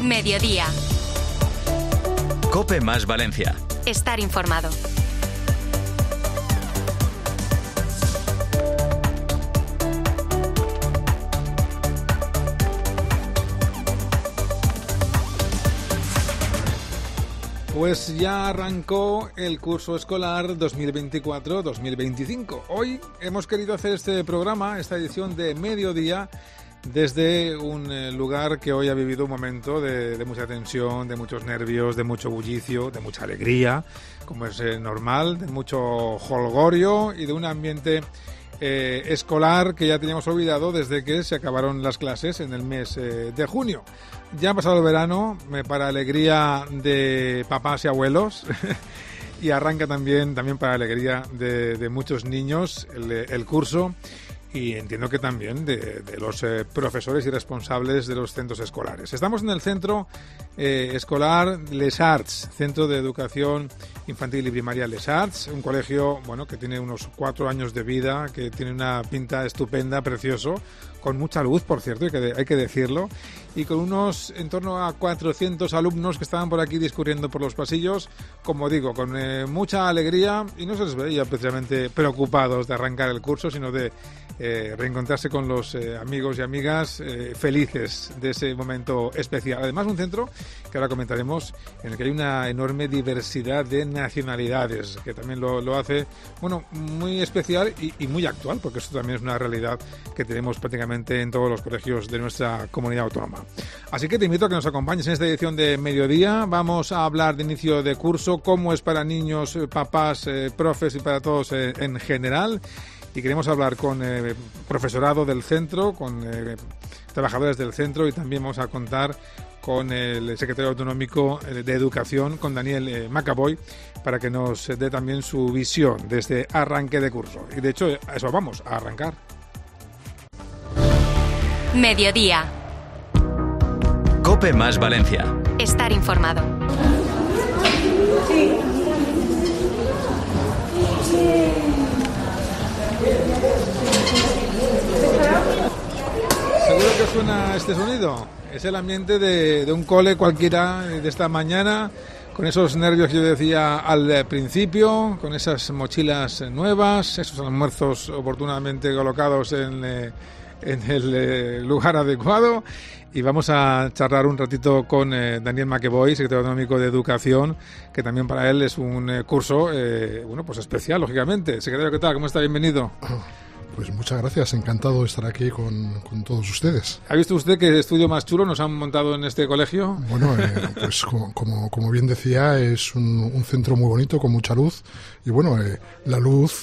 Mediodía. COPE más Valencia. Estar informado. Pues ya arrancó el curso escolar 2024-2025. Hoy hemos querido hacer este programa, esta edición de Mediodía, desde un lugar que hoy ha vivido un momento de mucha tensión, de muchos nervios, de mucho bullicio, de mucha alegría, como es normal, de mucho jolgorio y de un ambiente escolar que ya teníamos olvidado desde que se acabaron las clases en el mes de junio. Ya ha pasado el verano, para alegría de papás y abuelos, y arranca también para alegría de muchos niños el curso, y entiendo que también de los profesores y responsables de los centros escolares. Estamos en el centro escolar Les Arts, Centro de Educación Infantil y Primaria Les Arts, un colegio que tiene unos 4 años de vida, que tiene una pinta estupenda, precioso, con mucha luz, por cierto, hay que decirlo, y con unos en torno a 400 alumnos que estaban por aquí discurriendo por los pasillos, como digo, con mucha alegría, y no se les veía precisamente preocupados de arrancar el curso, sino de reencontrarse con los amigos y amigas felices de ese momento especial. Además, un centro que ahora comentaremos, en el que hay una enorme diversidad de nacionalidades, que también lo hace muy especial y muy actual, porque esto también es una realidad que tenemos prácticamente en todos los colegios de nuestra comunidad autónoma. Así que te invito a que nos acompañes en esta edición de Mediodía. Vamos a hablar de inicio de curso, cómo es para niños, papás, profes y para todos en general. Y queremos hablar con profesorado del centro, con trabajadores del centro, y también vamos a contar con el secretario autonómico de Educación, con Daniel Macaboy, para que nos dé también su visión de este arranque de curso. Y de hecho, a eso vamos, a arrancar. Mediodía. COPE más Valencia. Estar informado. ¿Seguro que suena este sonido? Es el ambiente de un cole cualquiera de esta mañana, con esos nervios que yo decía al principio, con esas mochilas nuevas, esos almuerzos oportunamente colocados en el lugar adecuado. Y vamos a charlar un ratito con Daniel Macaboy, secretario autonómico de Educación, que también para él es un curso especial, lógicamente. Secretario, ¿qué tal? ¿Cómo está? Bienvenido. Pues muchas gracias, encantado de estar aquí con todos ustedes. ¿Ha visto usted qué estudio más chulo nos han montado en este colegio? Bueno, pues como bien decía, es un centro muy bonito, con mucha luz, y la luz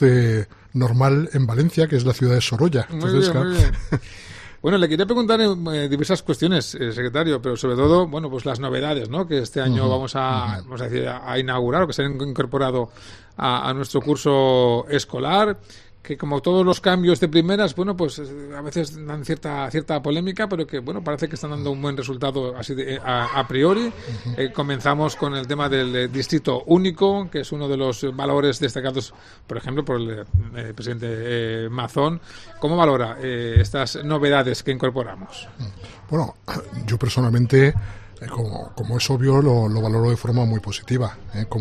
normal en Valencia, que es la ciudad de Sorolla. Entonces, muy bien. Bueno, le quería preguntar diversas cuestiones, secretario, pero sobre todo, pues las novedades, ¿no?, que este año vamos a inaugurar, o que se han incorporado a nuestro curso escolar, que como todos los cambios de primeras, a veces dan cierta polémica, pero que, parece que están dando un buen resultado así a priori. Comenzamos con el tema del distrito único, que es uno de los valores destacados, por ejemplo, por el presidente Mazón. ¿Cómo valora estas novedades que incorporamos? Bueno, yo personalmente, como es obvio, lo valoro de forma muy positiva.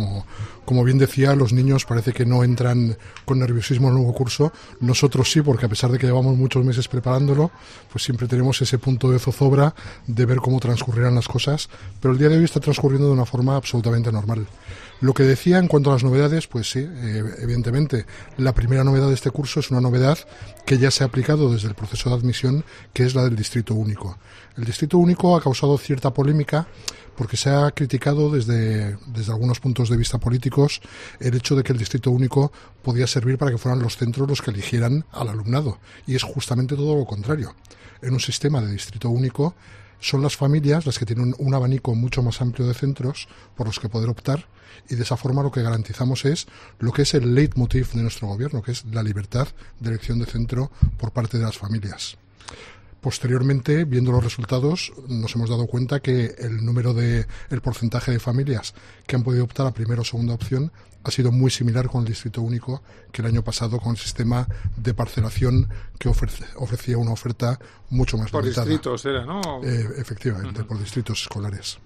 Como bien decía, los niños parece que no entran con nerviosismo en el nuevo curso. Nosotros sí, porque a pesar de que llevamos muchos meses preparándolo, pues siempre tenemos ese punto de zozobra de ver cómo transcurrirán las cosas, pero el día de hoy está transcurriendo de una forma absolutamente normal. Lo que decía en cuanto a las novedades, pues sí, evidentemente, la primera novedad de este curso es una novedad que ya se ha aplicado desde el proceso de admisión, que es la del distrito único. El distrito único ha causado cierta polémica porque se ha criticado desde algunos puntos de vista políticos el hecho de que el distrito único podía servir para que fueran los centros los que eligieran al alumnado, y es justamente todo lo contrario. En un sistema de distrito único son las familias las que tienen un abanico mucho más amplio de centros por los que poder optar, y de esa forma lo que garantizamos es lo que es el leitmotiv de nuestro gobierno, que es la libertad de elección de centro por parte de las familias. Posteriormente, viendo los resultados, nos hemos dado cuenta que el porcentaje de familias que han podido optar a primera o segunda opción ha sido muy similar con el distrito único que el año pasado, con el sistema de parcelación que ofrecía una oferta mucho más limitada. Por distritos era, ¿no? Efectivamente, por distritos escolares.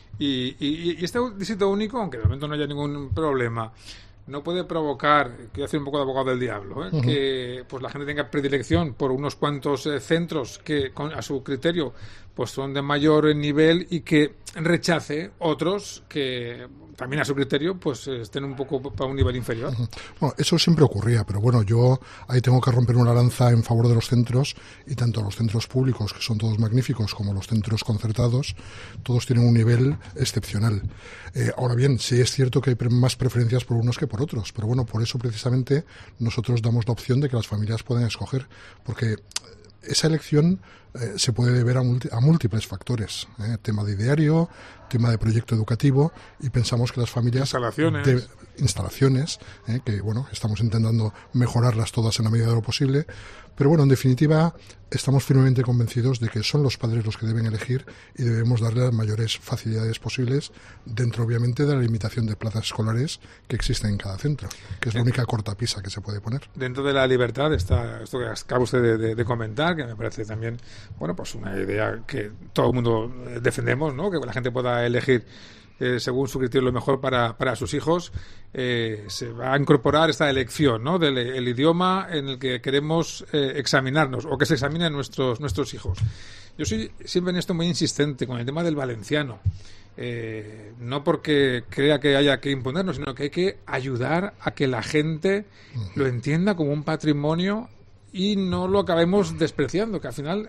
Y este distrito único, aunque de momento no haya ningún problema, no puede provocar, quiero hacer un poco de abogado del diablo, que pues la gente tenga predilección por unos cuantos centros que a su criterio pues son de mayor nivel y que rechace otros que también a su criterio pues estén un poco para un nivel inferior. Bueno, eso siempre ocurría, pero bueno, yo ahí tengo que romper una lanza en favor de los centros, y tanto los centros públicos, que son todos magníficos, como los centros concertados, todos tienen un nivel excepcional. Ahora bien, sí es cierto que hay más preferencias por unos que por otros, pero bueno, por eso precisamente nosotros damos la opción de que las familias puedan escoger, porque esa elección se puede deber a múltiples factores, tema de ideario, tema de proyecto educativo, y pensamos que las familias instalaciones, que bueno, estamos intentando mejorarlas todas en la medida de lo posible, pero bueno, en definitiva estamos firmemente convencidos de que son los padres los que deben elegir y debemos darle las mayores facilidades posibles, dentro obviamente de la limitación de plazas escolares que existen en cada centro, que es la única cortapisa que se puede poner. Dentro de la libertad está esto que acaba usted de comentar, que me parece también, bueno, pues una idea que todo el mundo defendemos, ¿no? Que la gente pueda elegir según su criterio lo mejor para sus hijos. Se va a incorporar esta elección, ¿no? Del el idioma en el que queremos examinarnos o que se examinen nuestros hijos. Yo soy siempre en esto muy insistente con el tema del valenciano. No porque crea que haya que imponernos, sino que hay que ayudar a que la gente lo entienda como un patrimonio y no lo acabemos despreciando, que al final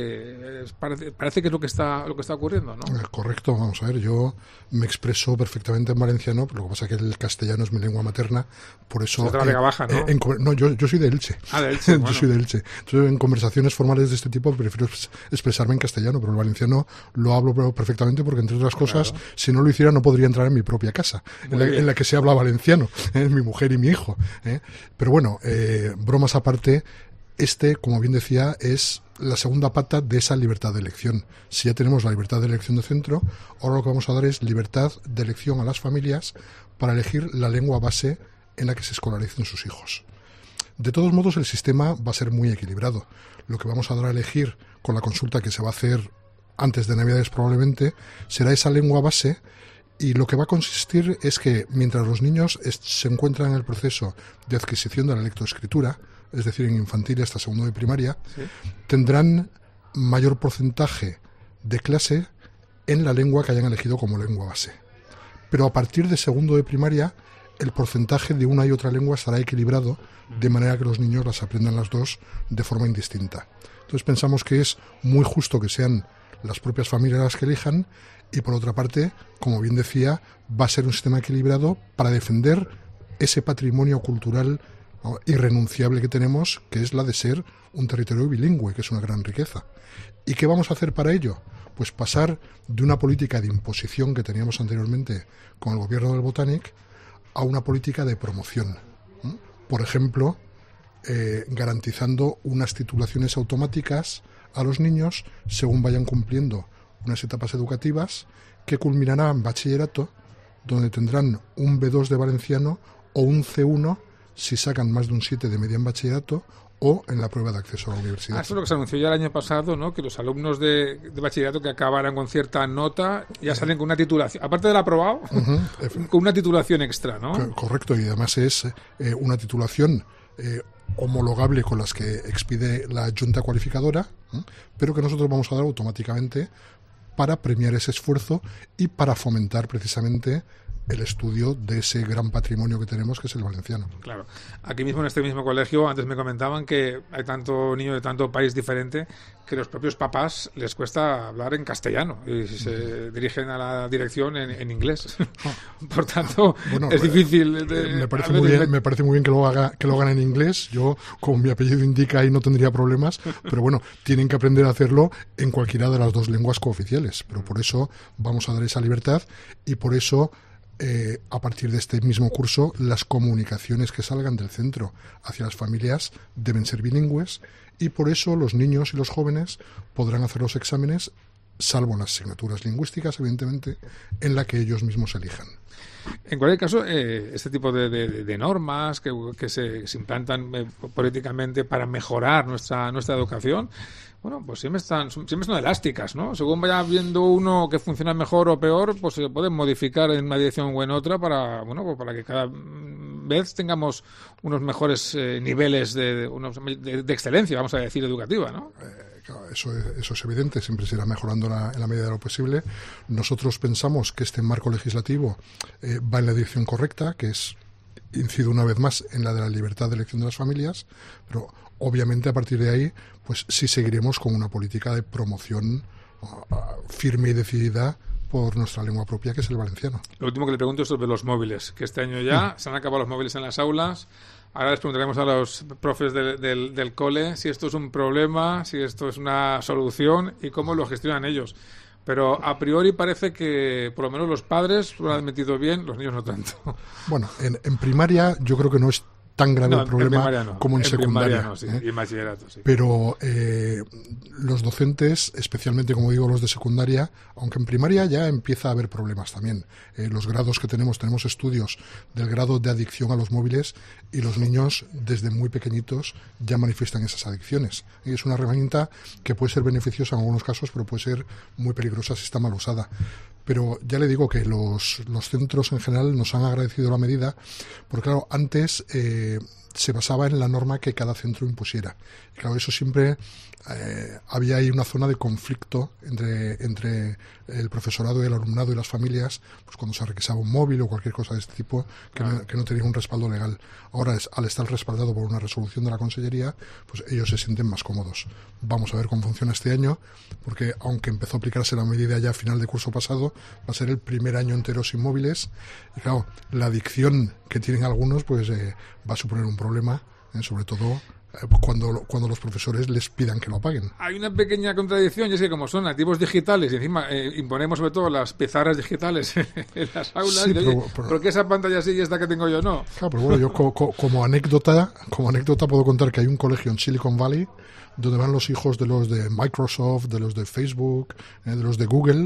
parece que es lo que está ocurriendo, ¿no? Correcto, vamos a ver, yo me expreso perfectamente en valenciano, pero lo que pasa es que el castellano es mi lengua materna, por eso... Es de la Vega Baja, ¿no? No, yo soy de Elche. De Elche, bueno. Yo soy de Elche. Entonces, en conversaciones formales de este tipo prefiero expresarme en castellano, pero el valenciano lo hablo perfectamente porque, entre otras cosas, claro, si no lo hiciera no podría entrar en mi propia casa, en la que se habla valenciano, mi mujer y mi hijo. Pero bueno, bromas aparte... como bien decía, es la segunda pata de esa libertad de elección. Si ya tenemos la libertad de elección de centro, ahora lo que vamos a dar es libertad de elección a las familias para elegir la lengua base en la que se escolaricen sus hijos. De todos modos, el sistema va a ser muy equilibrado. Lo que vamos a dar a elegir con la consulta que se va a hacer antes de Navidades probablemente será esa lengua base, y lo que va a consistir es que mientras los niños se encuentran en el proceso de adquisición de la lectoescritura, es decir, en infantil hasta segundo de primaria, ¿sí?, tendrán mayor porcentaje de clase en la lengua que hayan elegido como lengua base. Pero a partir de segundo de primaria, el porcentaje de una y otra lengua estará equilibrado, de manera que los niños las aprendan las dos de forma indistinta. Entonces pensamos que es muy justo que sean las propias familias las que elijan, y por otra parte, como bien decía, va a ser un sistema equilibrado para defender ese patrimonio cultural, ¿no?, irrenunciable que tenemos, que es la de ser un territorio bilingüe, que es una gran riqueza. ¿Y qué vamos a hacer para ello? Pues pasar de una política de imposición que teníamos anteriormente con el gobierno del Botanic a una política de promoción. Por ejemplo, garantizando unas titulaciones automáticas a los niños según vayan cumpliendo unas etapas educativas, que culminarán en bachillerato, donde tendrán un B2 de valenciano o un C1 si sacan más de un 7 de media en bachillerato o en la prueba de acceso a la universidad. Eso es lo que se anunció ya el año pasado, ¿no? Que los alumnos de bachillerato que acabaran con cierta nota ya salen con una titulación, aparte del aprobado, con una titulación extra, ¿no? Correcto, y además es una titulación homologable con las que expide la Junta Cualificadora, pero que nosotros vamos a dar automáticamente para premiar ese esfuerzo y para fomentar precisamente el estudio de ese gran patrimonio que tenemos, que es el valenciano. Claro. Aquí mismo, en este mismo colegio, antes me comentaban que hay tanto niño de tanto país diferente que los propios papás les cuesta hablar en castellano y se dirigen a la dirección en inglés. Por tanto, bueno, es difícil. Me parece muy bien que lo hagan en inglés. Yo, como mi apellido indica, ahí no tendría problemas, pero bueno, tienen que aprender a hacerlo en cualquiera de las dos lenguas cooficiales. Pero por eso vamos a dar esa libertad, y por eso a partir de este mismo curso, las comunicaciones que salgan del centro hacia las familias deben ser bilingües, y por eso los niños y los jóvenes podrán hacer los exámenes, salvo las asignaturas lingüísticas, evidentemente, en la que ellos mismos elijan. En cualquier caso, este tipo de normas que se implantan políticamente para mejorar nuestra educación, bueno, pues siempre son elásticas, ¿no? Según vaya viendo uno que funciona mejor o peor, pues se pueden modificar en una dirección o en otra para que cada vez tengamos unos mejores niveles de excelencia, vamos a decir, educativa, ¿no? Claro, eso es evidente, siempre se irá mejorando en la medida de lo posible. Nosotros pensamos que este marco legislativo va en la dirección correcta, que es, incido una vez más, en la de la libertad de elección de las familias, pero obviamente a partir de ahí pues sí seguiremos con una política de promoción firme y decidida por nuestra lengua propia, que es el valenciano. Lo último que le pregunto es sobre los móviles, que este año ya se han acabado los móviles en las aulas. Ahora les preguntaremos a los profes del cole si esto es un problema, si esto es una solución y cómo lo gestionan ellos. Pero a priori parece que por lo menos los padres lo han admitido bien, los niños no tanto. Bueno, en primaria yo creo que no es tan grave el problema como en secundaria. No, sí, y en bachillerato, sí. Pero los docentes, especialmente, como digo, los de secundaria, aunque en primaria ya empieza a haber problemas también. Los grados que tenemos estudios del grado de adicción a los móviles, y los niños desde muy pequeñitos ya manifiestan esas adicciones. Y es una herramienta que puede ser beneficiosa en algunos casos, pero puede ser muy peligrosa si está mal usada. Pero ya le digo que los centros en general nos han agradecido la medida, porque claro, antes se basaba en la norma que cada centro impusiera. Y claro, eso siempre había ahí una zona de conflicto entre el profesorado y el alumnado y las familias, pues cuando se requisaba un móvil o cualquier cosa de este tipo que no tenía un respaldo legal. Ahora, al estar respaldado por una resolución de la Consellería, pues ellos se sienten más cómodos. Vamos a ver cómo funciona este año, porque aunque empezó a aplicarse la medida ya a final de curso pasado, va a ser el primer año entero sin móviles. Y claro, la adicción que tienen algunos pues va a suponer un problema, sobre todo cuando los profesores les pidan que lo apaguen. Hay una pequeña contradicción, y es que como son nativos digitales y encima imponemos sobre todo las pizarras digitales en las aulas, sí, ¿por qué esa pantalla sí y esta que tengo yo no? Claro, pero bueno, yo como anécdota puedo contar que hay un colegio en Silicon Valley donde van los hijos de los de Microsoft, de los de Facebook, de los de Google,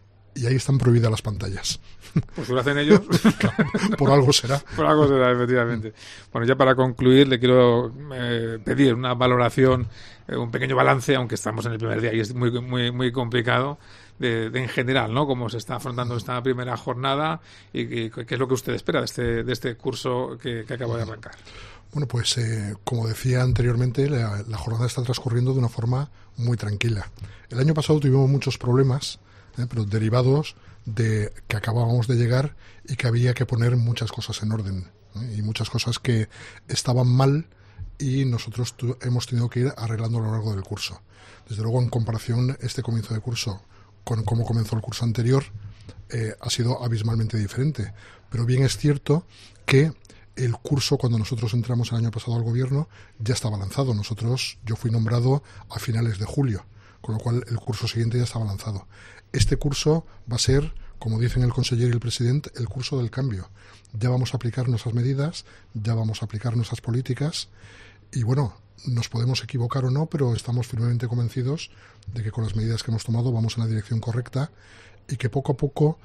y ahí están prohibidas las pantallas. Pues si lo hacen ellos. Claro, por algo será. Por algo será, efectivamente. Bueno, ya para concluir, le quiero pedir una valoración, un pequeño balance, aunque estamos en el primer día y es muy, muy, muy complicado, de en general, ¿no? Cómo se está afrontando esta primera jornada y qué es lo que usted espera de este curso que acaba de arrancar. Bueno, pues como decía anteriormente, la jornada está transcurriendo de una forma muy tranquila. El año pasado tuvimos muchos problemas, pero derivados de que acabábamos de llegar y que había que poner muchas cosas en orden, y muchas cosas que estaban mal y nosotros hemos tenido que ir arreglando a lo largo del curso. Desde luego, en comparación este comienzo de curso con cómo comenzó el curso anterior, ha sido abismalmente diferente. Pero bien es cierto que el curso, cuando nosotros entramos el año pasado al gobierno, ya estaba lanzado. Yo fui nombrado a finales de julio, con lo cual el curso siguiente ya estaba lanzado. Este curso va a ser, como dicen el consejero y el presidente, el curso del cambio. Ya vamos a aplicar nuestras medidas, ya vamos a aplicar nuestras políticas y bueno, nos podemos equivocar o no, pero estamos firmemente convencidos de que con las medidas que hemos tomado vamos en la dirección correcta y que poco a poco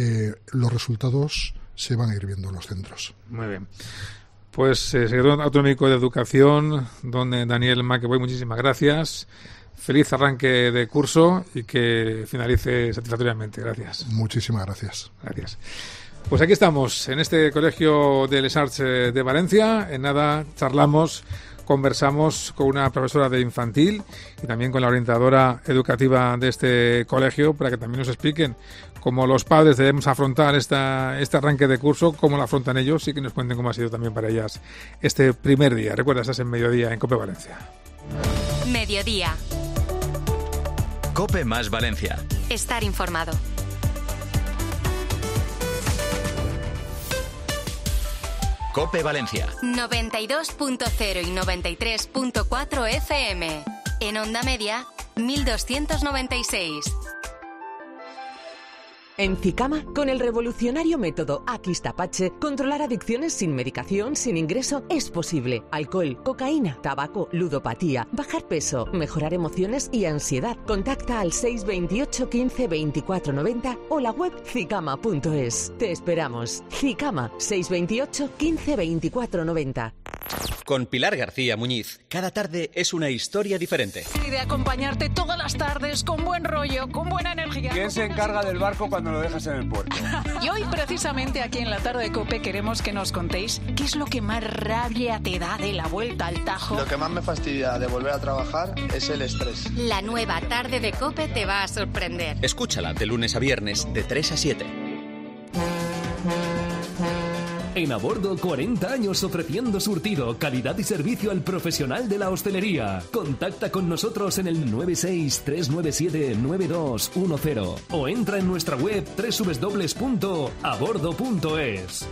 los resultados se van a ir viendo en los centros. Muy bien. Pues secretario autonómico de Educación, don Daniel Maqueboy, muchísimas gracias. Feliz arranque de curso y que finalice satisfactoriamente. Gracias. Muchísimas gracias. Gracias. Pues aquí estamos, en este Colegio de Les Arts de Valencia. En nada conversamos con una profesora de infantil y también con la orientadora educativa de este colegio para que también nos expliquen cómo los padres debemos afrontar este arranque de curso, cómo lo afrontan ellos y que nos cuenten cómo ha sido también para ellas este primer día. Recuerda, estás en Mediodía en COPE Valencia. Mediodía. COPE más Valencia. Estar informado. COPE Valencia. 92.0 y 93.4 FM. En onda media, 1296. En Zicama, con el revolucionario método Aquis-Tapache, controlar adicciones sin medicación, sin ingreso, es posible. Alcohol, cocaína, tabaco, ludopatía, bajar peso, mejorar emociones y ansiedad. Contacta al 628 15 24 90 o la web zicama.es. Te esperamos. Zicama, 628 15 24 90. Con Pilar García Muñiz, cada tarde es una historia diferente. Y de acompañarte todas las tardes con buen rollo, con buena energía. ¿Quién se encarga del barco cuando lo dejas en el puerto? Y hoy, precisamente aquí en la tarde de COPE, queremos que nos contéis qué es lo que más rabia te da de la vuelta al Tajo. Lo que más me fastidia de volver a trabajar es el estrés. La nueva tarde de COPE te va a sorprender. Escúchala de lunes a viernes, de 3 a 7. En A Bordo, 40 años ofreciendo surtido, calidad y servicio al profesional de la hostelería. Contacta con nosotros en el 96-397-9210 o entra en nuestra web www.abordo.es.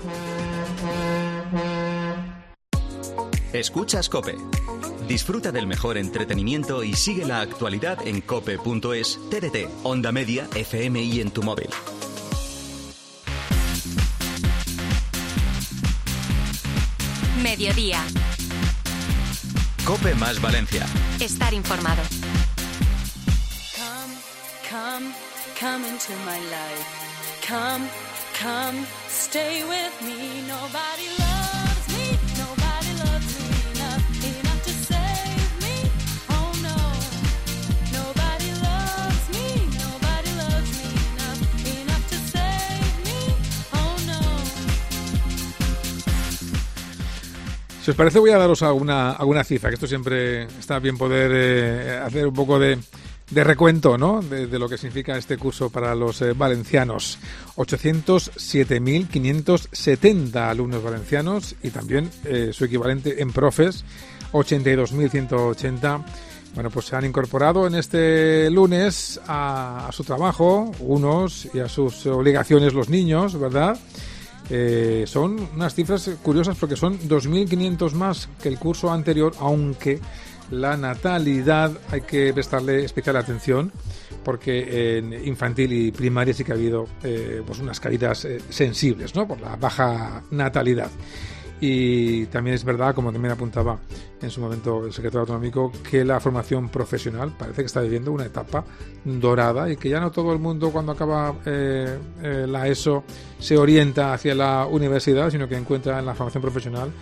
Escuchas COPE. Disfruta del mejor entretenimiento y sigue la actualidad en cope.es, TDT, Onda Media, FM y en tu móvil. Mediodía. COPE más Valencia. Estar informado. Come into my life. Come, stay with me. Nobody loves me enough to save me. Oh no. Nobody loves me enough to save me. Oh no. Si os parece, voy a daros alguna cifra, que esto siempre está bien poder hacer un poco de recuento, ¿no?, de lo que significa este curso para los valencianos. 807.570 alumnos valencianos y también su equivalente en profes, 82.180. Bueno, pues se han incorporado en este lunes a su trabajo unos y a sus obligaciones los niños, ¿verdad? Son unas cifras curiosas porque son 2.500 más que el curso anterior, aunque la natalidad hay que prestarle especial atención porque en infantil y primaria sí que ha habido pues unas caídas sensibles, ¿no?, por la baja natalidad. Y también es verdad, como también apuntaba en su momento el secretario autonómico, que la formación profesional parece que está viviendo una etapa dorada y que ya no todo el mundo cuando acaba la ESO se orienta hacia la universidad, sino que encuentra en la formación profesional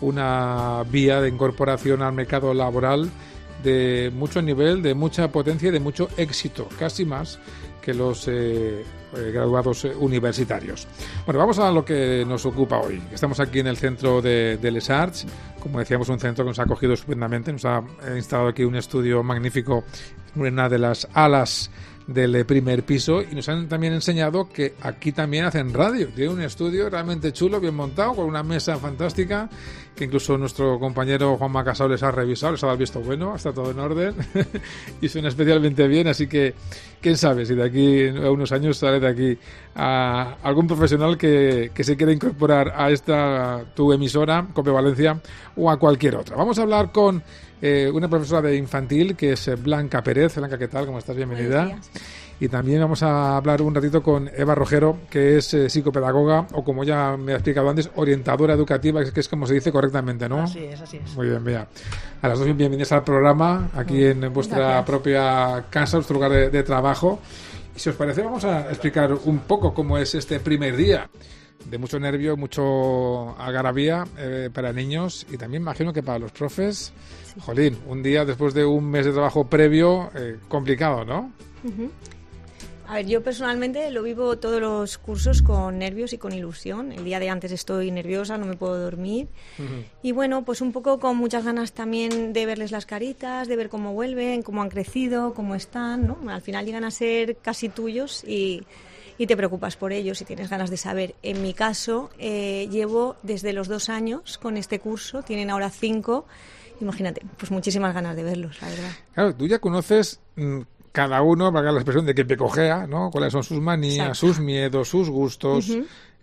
una vía de incorporación al mercado laboral de mucho nivel, de mucha potencia y de mucho éxito, casi más que los graduados universitarios. Bueno, vamos a lo que nos ocupa hoy. Estamos aquí en el centro de Les Arts, como decíamos, un centro que nos ha acogido estupendamente, nos ha instalado aquí un estudio magnífico en una de las alas del primer piso y nos han también enseñado que aquí también hacen radio. Tiene un estudio realmente chulo, bien montado, con una mesa fantástica que incluso nuestro compañero Juanma Casado les ha revisado, les ha dado el visto bueno, está todo en orden y suena especialmente bien, así que quién sabe si de aquí a unos años sale de aquí a algún profesional que se quiera incorporar a esta tu emisora, COPE Valencia, o a cualquier otra. Vamos a hablar con una profesora de infantil que es Blanca Pérez. Blanca, ¿qué tal? ¿Cómo estás? Bienvenida. Y también vamos a hablar un ratito con Eva Rojero, que es psicopedagoga, o como ya me ha explicado antes, orientadora educativa, que es como se dice correctamente, ¿no? Así es. Muy bien, mira. A las dos bienvenidas al programa, aquí en vuestra propia casa, vuestro lugar de trabajo. Y si os parece, vamos a explicar un poco cómo es este primer día. De mucho nervio, mucho algarabía para niños y también imagino que para los profes, sí. Jolín, un día después de un mes de trabajo previo, complicado, ¿no? Uh-huh. A ver, yo personalmente lo vivo todos los cursos con nervios y con ilusión. El día de antes estoy nerviosa, no me puedo dormir. Uh-huh. Y bueno, pues un poco con muchas ganas también de verles las caritas, de ver cómo vuelven, cómo han crecido, cómo están, ¿no? Al final llegan a ser casi tuyos y te preocupas por ellos y tienes ganas de saber. En mi caso, llevo desde los 2 años con este curso, tienen ahora 5. Imagínate, pues muchísimas ganas de verlos, la verdad. Claro, tú ya conoces cada uno, valga la expresión de que pecojea, ¿no? Cuáles son sus manías, exacto, sus miedos, sus gustos. Uh-huh.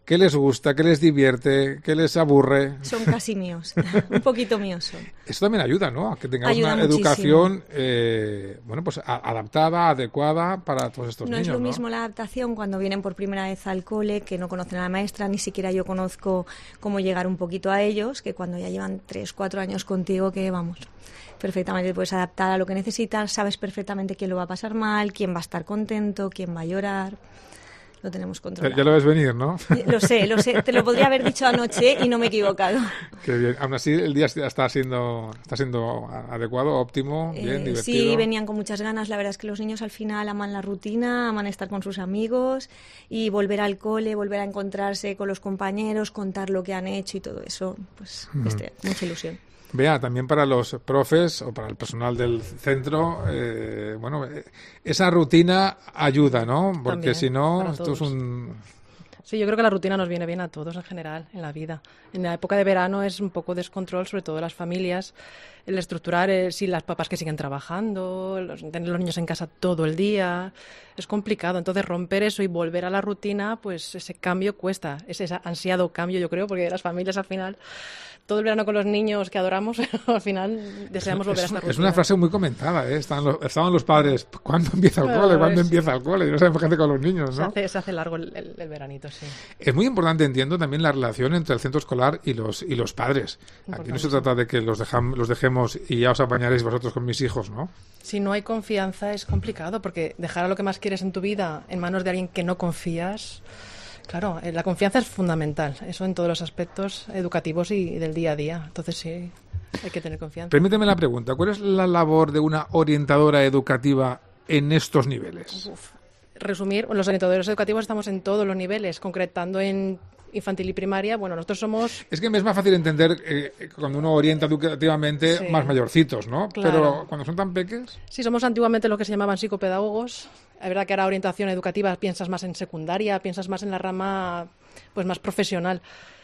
¿Qué les gusta? ¿Qué les divierte? ¿Qué les aburre? Son casi míos, un poquito míos son. Eso también ayuda, ¿no? A que tengamos Ayuda una muchísimo. educación, bueno, pues adaptada, adecuada para todos estos No niños, es lo ¿no? mismo la adaptación cuando vienen por primera vez al cole, que no conocen a la maestra, ni siquiera yo conozco cómo llegar un poquito a ellos, que cuando ya llevan 3, 4 años contigo, que vamos, perfectamente te puedes adaptar a lo que necesitas, sabes perfectamente quién lo va a pasar mal, quién va a estar contento, quién va a llorar. Lo tenemos controlado. Ya lo ves venir, ¿no? Lo sé, te lo podría haber dicho anoche y no me he equivocado. Qué bien. Aún así, el día está siendo adecuado, óptimo, bien, divertido. Sí, venían con muchas ganas. La verdad es que los niños al final aman la rutina, aman estar con sus amigos y volver al cole, volver a encontrarse con los compañeros, contar lo que han hecho y todo eso, pues mucha ilusión. Vea, también para los profes o para el personal del centro, bueno, esa rutina ayuda, ¿no? Porque También, si no, para esto todos. es un... Sí, yo creo que la rutina nos viene bien a todos en general, en la vida. En la época de verano es un poco descontrol, sobre todo las familias, el estructurar, si las papás que siguen trabajando, tener los niños en casa todo el día, es complicado. Entonces romper eso y volver a la rutina, pues ese cambio cuesta, ese ansiado cambio, yo creo, porque las familias al final, todo el verano con los niños que adoramos, al final deseamos volver a esta rutina. Es una frase muy comentada, ¿eh? Estaban los padres, ¿cuándo empieza el cole? ¿Cuándo empieza el cole? Y no sabemos qué hace con los niños, ¿no? Se hace largo el veranito, sí. Es muy importante, entiendo, también la relación entre el centro escolar y los padres. Aquí no se trata de que los dejemos y ya os apañaréis vosotros con mis hijos, ¿no? Si no hay confianza es complicado, porque dejar a lo que más quieres en tu vida en manos de alguien que no confías... Claro, la confianza es fundamental, eso en todos los aspectos educativos y del día a día. Entonces sí, hay que tener confianza. Permíteme la pregunta, ¿cuál es la labor de una orientadora educativa en estos niveles? Resumir, los orientadores educativos estamos en todos los niveles, concretando en infantil y primaria. Bueno, nosotros somos... Es que me es más fácil entender cuando uno orienta educativamente más mayorcitos, ¿no? Claro. Pero cuando son tan peques... Sí, somos antiguamente lo que se llamaban psicopedagogos. Es verdad que ahora orientación educativa piensas más en secundaria, piensas más en la rama pues más profesional.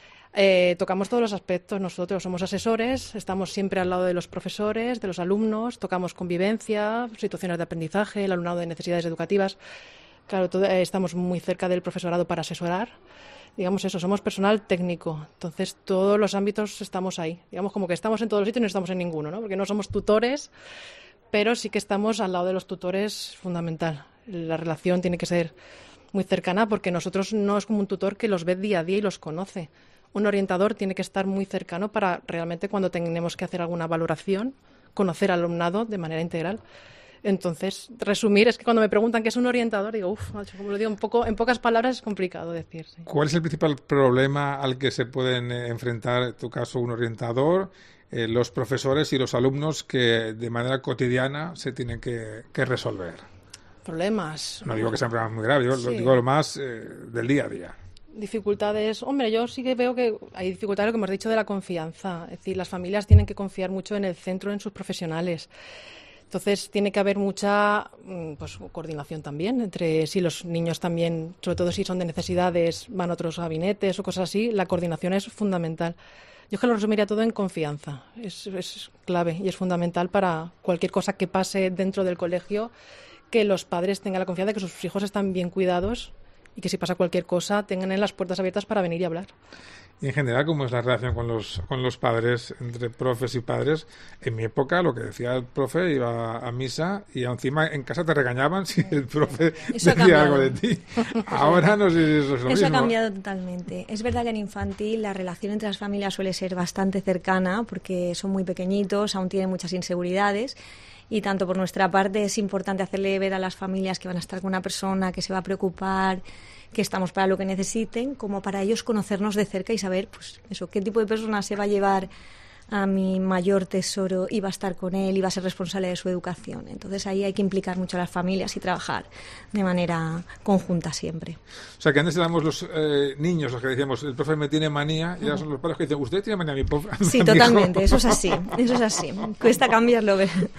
Tocamos todos los aspectos, nosotros somos asesores, estamos siempre al lado de los profesores, de los alumnos, tocamos convivencia, situaciones de aprendizaje, el alumnado de necesidades educativas. Claro, estamos muy cerca del profesorado para asesorar. Digamos eso, somos personal técnico, entonces todos los ámbitos estamos ahí. Digamos como que estamos en todos los sitios y no estamos en ninguno, ¿no? Porque no somos tutores, pero sí que estamos al lado de los tutores, fundamental. La relación tiene que ser muy cercana porque nosotros no es como un tutor que los ve día a día y los conoce. Un orientador tiene que estar muy cercano para realmente cuando tenemos que hacer alguna valoración, conocer al alumnado de manera integral. Entonces, resumir, es que cuando me preguntan qué es un orientador, digo, como lo digo en pocas palabras es complicado decir. Sí. ¿Cuál es el principal problema al que se pueden enfrentar, en tu caso, un orientador, los profesores y los alumnos que de manera cotidiana se tienen que resolver? Problemas. No digo que sean problemas muy graves, Sí. lo digo lo más del día a día. Dificultades, hombre, yo sí que veo que hay dificultades, lo que hemos dicho, de la confianza. Es decir, las familias tienen que confiar mucho en el centro, en sus profesionales. Entonces tiene que haber mucha pues, coordinación también entre si los niños también, sobre todo si son de necesidades, van a otros gabinetes o cosas así, la coordinación es fundamental. Yo es que lo resumiría todo en confianza, es clave y es fundamental para cualquier cosa que pase dentro del colegio, que los padres tengan la confianza de que sus hijos están bien cuidados y que si pasa cualquier cosa tengan las puertas abiertas para venir y hablar. Y en general, ¿cómo es la relación con los padres, entre profes y padres? En mi época, lo que decía el profe, iba a misa y encima en casa te regañaban si el profe decía algo de ti. Ahora no sé si eso es lo mismo. Eso ha cambiado totalmente. Es verdad que en infantil la relación entre las familias suele ser bastante cercana porque son muy pequeñitos, aún tienen muchas inseguridades. Y tanto por nuestra parte es importante hacerle ver a las familias que van a estar con una persona que se va a preocupar, que estamos para lo que necesiten, como para ellos conocernos de cerca y saber, pues eso, qué tipo de persona se va a llevar a mi mayor tesoro y va a estar con él y va a ser responsable de su educación. Entonces ahí hay que implicar mucho a las familias y trabajar de manera conjunta siempre. O sea, que antes éramos los niños los que decíamos, el profe me tiene manía, y ahora son los padres que dicen, ¿usted tiene manía a mi profe? Sí, totalmente, eso es así, eso es así. Cuesta cambiarlo.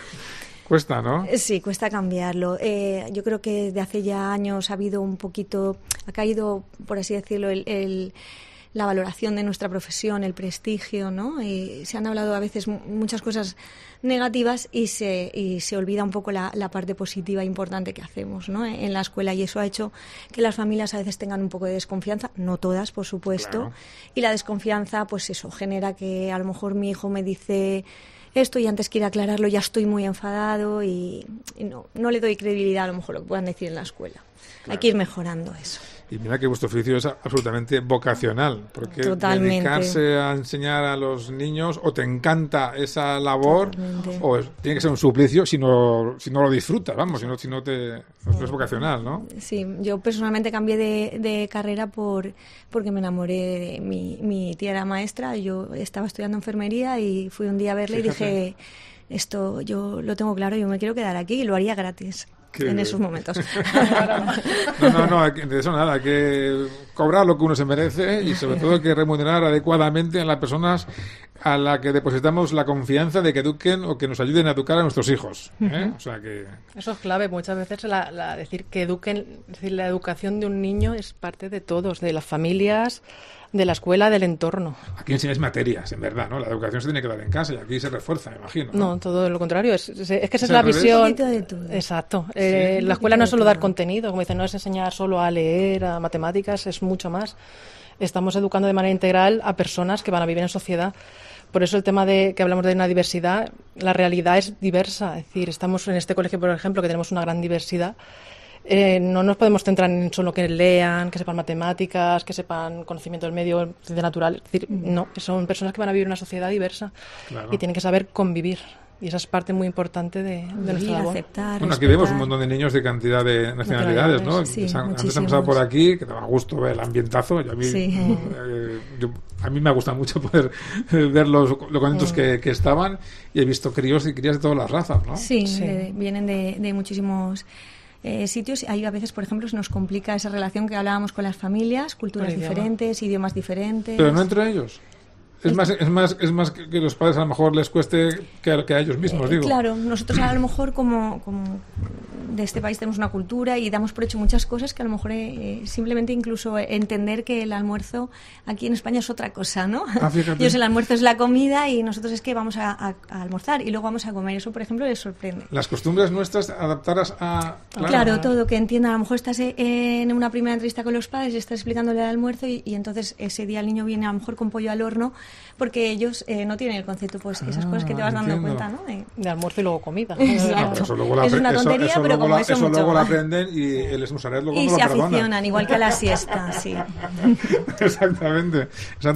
Cuesta, ¿no? Sí, cuesta cambiarlo. Yo creo que desde hace ya años ha habido un poquito, ha caído, por así decirlo, la valoración de nuestra profesión, el prestigio, ¿no? Y se han hablado a veces muchas cosas negativas y se olvida un poco la parte positiva e importante que hacemos, ¿no? En la escuela, y eso ha hecho que las familias a veces tengan un poco de desconfianza, no todas, por supuesto, Claro. y la desconfianza, pues eso, genera que a lo mejor mi hijo me dice esto y antes quiere aclararlo ya estoy muy enfadado y no le doy credibilidad a lo mejor lo que puedan decir en la escuela. Hay que ir mejorando eso. Y mira que vuestro oficio es absolutamente vocacional, porque Totalmente. dedicarse a enseñar a los niños, o te encanta esa labor, Totalmente. o tiene que ser un suplicio si no lo disfrutas, vamos, si no es vocacional, ¿no? Sí, yo personalmente cambié de carrera porque me enamoré de mi tía era maestra, yo estaba estudiando enfermería y fui un día a verla y Fíjate. dije, esto yo lo tengo claro, yo me quiero quedar aquí y lo haría gratis. Qué En bien. esos momentos. No, de eso nada, hay que cobrar lo que uno se merece y sobre todo hay que remunerar adecuadamente a las personas a las que depositamos la confianza de que eduquen o que nos ayuden a educar a nuestros hijos, ¿eh? O sea que... Eso es clave. Muchas veces decir que eduquen, es decir, la educación de un niño es parte de todos, de las familias, de la escuela, del entorno. Aquí enseñáis materias, en verdad, ¿no? La educación se tiene que dar en casa y aquí se refuerza, me imagino. No, todo lo contrario. Es que esa ¿Es es la al revés? visión. Un poquito de todo. Exacto. Sí. La escuela no es solo dar contenido, como dicen, no es enseñar solo a leer, a matemáticas, es mucho más. Estamos educando de manera integral a personas que van a vivir en sociedad. Por eso el tema de que hablamos de una diversidad, la realidad es diversa. Es decir, estamos en este colegio, por ejemplo, que tenemos una gran diversidad. No nos podemos centrar en solo que lean, que sepan matemáticas, que sepan conocimiento del medio, ciencia natural. Es decir, no, son personas que van a vivir en una sociedad diversa Claro. y tienen que saber convivir. Y esa es parte muy importante de nuestra labor. Aceptar, Bueno, aquí respetar. vemos un montón de niños de cantidad de nacionalidades, ¿no? Sí, Antes han muchísimos. pasado por aquí, que te da gusto ver el ambientazo. Y a mí, Sí. a mí me gusta mucho poder ver lo contentos que estaban, y he visto críos y crías de todas las razas, ¿no? Sí, Sí. vienen de muchísimos sitios. Ahí a veces, por ejemplo, se nos complica esa relación que hablábamos con las familias, culturas Por idioma. diferentes, idiomas diferentes. Pero no entre ellos. Es más que los padres a lo mejor les cueste que a ellos mismos, digo. Claro, nosotros a lo mejor como de este país tenemos una cultura y damos por hecho muchas cosas que a lo mejor simplemente incluso entender que el almuerzo aquí en España es otra cosa, ¿no? Ah, fíjate. Ellos el almuerzo es la comida y nosotros es que vamos a almorzar y luego vamos a comer. Eso, por ejemplo, les sorprende. Las costumbres nuestras adaptadas a... Claro, todo, que entienda. A lo mejor estás en una primera entrevista con los padres y estás explicándole el almuerzo y entonces ese día el niño viene a lo mejor con pollo al horno porque ellos no tienen el concepto, pues esas cosas que te vas dando entiendo. cuenta, ¿no? De almuerzo y luego comida. Exacto. Eso luego Es una tontería, pero como eso mucho luego lo más. aprenden y el esmusarel luego Y no lo se perdona. aficionan, igual que a la siesta, sí. Exactamente.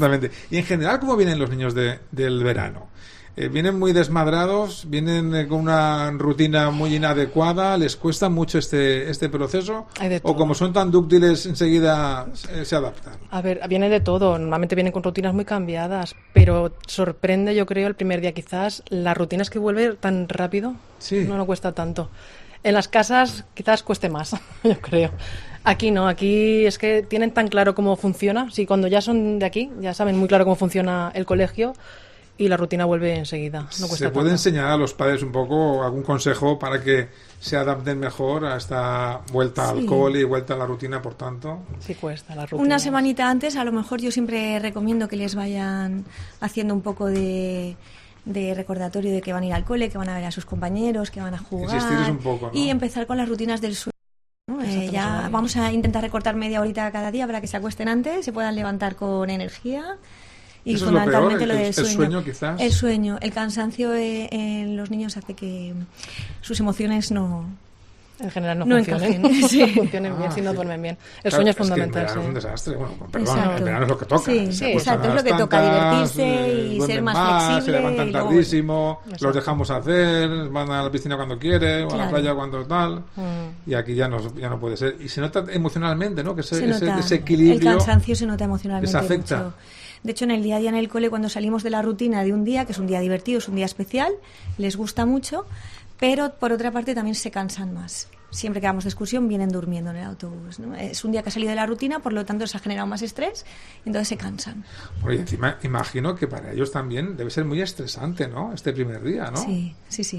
Y en general, ¿cómo vienen los niños del verano? ¿Vienen muy desmadrados? ¿Vienen con una rutina muy inadecuada? ¿Les cuesta mucho este proceso? Hay de ¿O todo. como son tan dúctiles enseguida se adaptan? A ver, viene de todo. Normalmente vienen con rutinas muy cambiadas, pero sorprende, yo creo, el primer día quizás las rutinas que vuelven tan rápido. Sí. No cuesta tanto. En las casas quizás cueste más, yo creo. Aquí no, aquí es que tienen tan claro cómo funciona. Sí, cuando ya son de aquí, ya saben muy claro cómo funciona el colegio y la rutina vuelve enseguida. No cuesta ¿Se puede tanto. enseñar a los padres un poco algún consejo para que se adapten mejor a esta vuelta al Sí. cole y vuelta a la rutina, por tanto? Sí cuesta la rutina. Una semanita antes, a lo mejor yo siempre recomiendo que les vayan haciendo un poco de recordatorio de que van a ir al cole, que van a ver a sus compañeros, que van a jugar. Insistirles un poco, ¿no? Y empezar con las rutinas del sueño. ¿no? Exacto, Ya vale. vamos a intentar recortar media horita cada día para que se acuesten antes, se puedan levantar con energía. Y Eso es lo peor, fundamentalmente lo el del sueño, quizás. El sueño, el cansancio en los niños hace que sus emociones no En general no encajen. funcionen. Sí. No funcionen bien si no sí. duermen bien. El Claro, sueño es que el fundamental. verano es un Sí. desastre. Bueno, perdón, Exacto. el verano es lo que toca. Sí, Se acuestan exacto, a es lo que las toca, divertirse y duermen ser más Se flexible levantan y luego- tardísimo, Exacto. los dejamos hacer, van a la piscina cuando quieren, o a la Claro. playa cuando tal, Mm. y aquí ya no puede ser. Y se nota emocionalmente, ¿no? Que Se ese nota, desequilibrio el cansancio se nota emocionalmente les afecta. mucho. De hecho, en el día a día en el cole, cuando salimos de la rutina de un día, que es un día divertido, es un día especial, les gusta mucho, pero por otra parte también se cansan más. Siempre que vamos de excursión vienen durmiendo en el autobús, ¿no? Es un día que ha salido de la rutina, por lo tanto se ha generado más estrés, entonces se cansan. Oye, encima imagino que para ellos también debe ser muy estresante, ¿no? Este primer día, ¿no? Sí, sí, sí.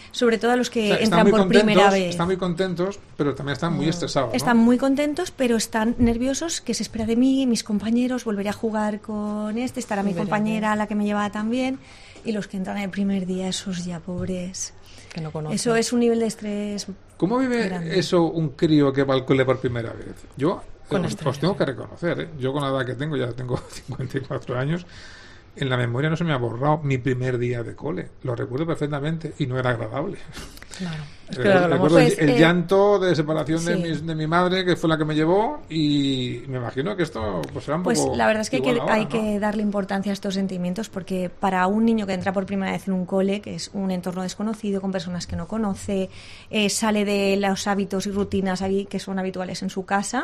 sobre todo a los que O sea, están entran muy por contentos, primera vez. Están muy contentos, pero también están muy estresados, ¿no? Están muy contentos, pero están nerviosos. ¿Qué se espera de mí? Mis compañeros, volveré a jugar con estará mi compañera, la que me llevaba también. Y los que entran el primer día, esos ya pobres. Que no conocen. Eso es un nivel de estrés. ¿Cómo vive grande. eso un crío que va al cole por primera vez? Yo Con os estrés. tengo que reconocer, yo con la edad que tengo, ya tengo 54 años, en la memoria no se me ha borrado mi primer día de cole. Lo recuerdo perfectamente y no era agradable. Claro. Es que lo hablamos. Recuerdo Pues, el llanto de separación sí. de mi madre, que fue la que me llevó, y me imagino que esto pues será un Pues poco la verdad es que igual ahora, hay ¿no? que darle importancia a estos sentimientos, porque para un niño que entra por primera vez en un cole, que es un entorno desconocido, con personas que no conoce, sale de los hábitos y rutinas que son habituales en su casa,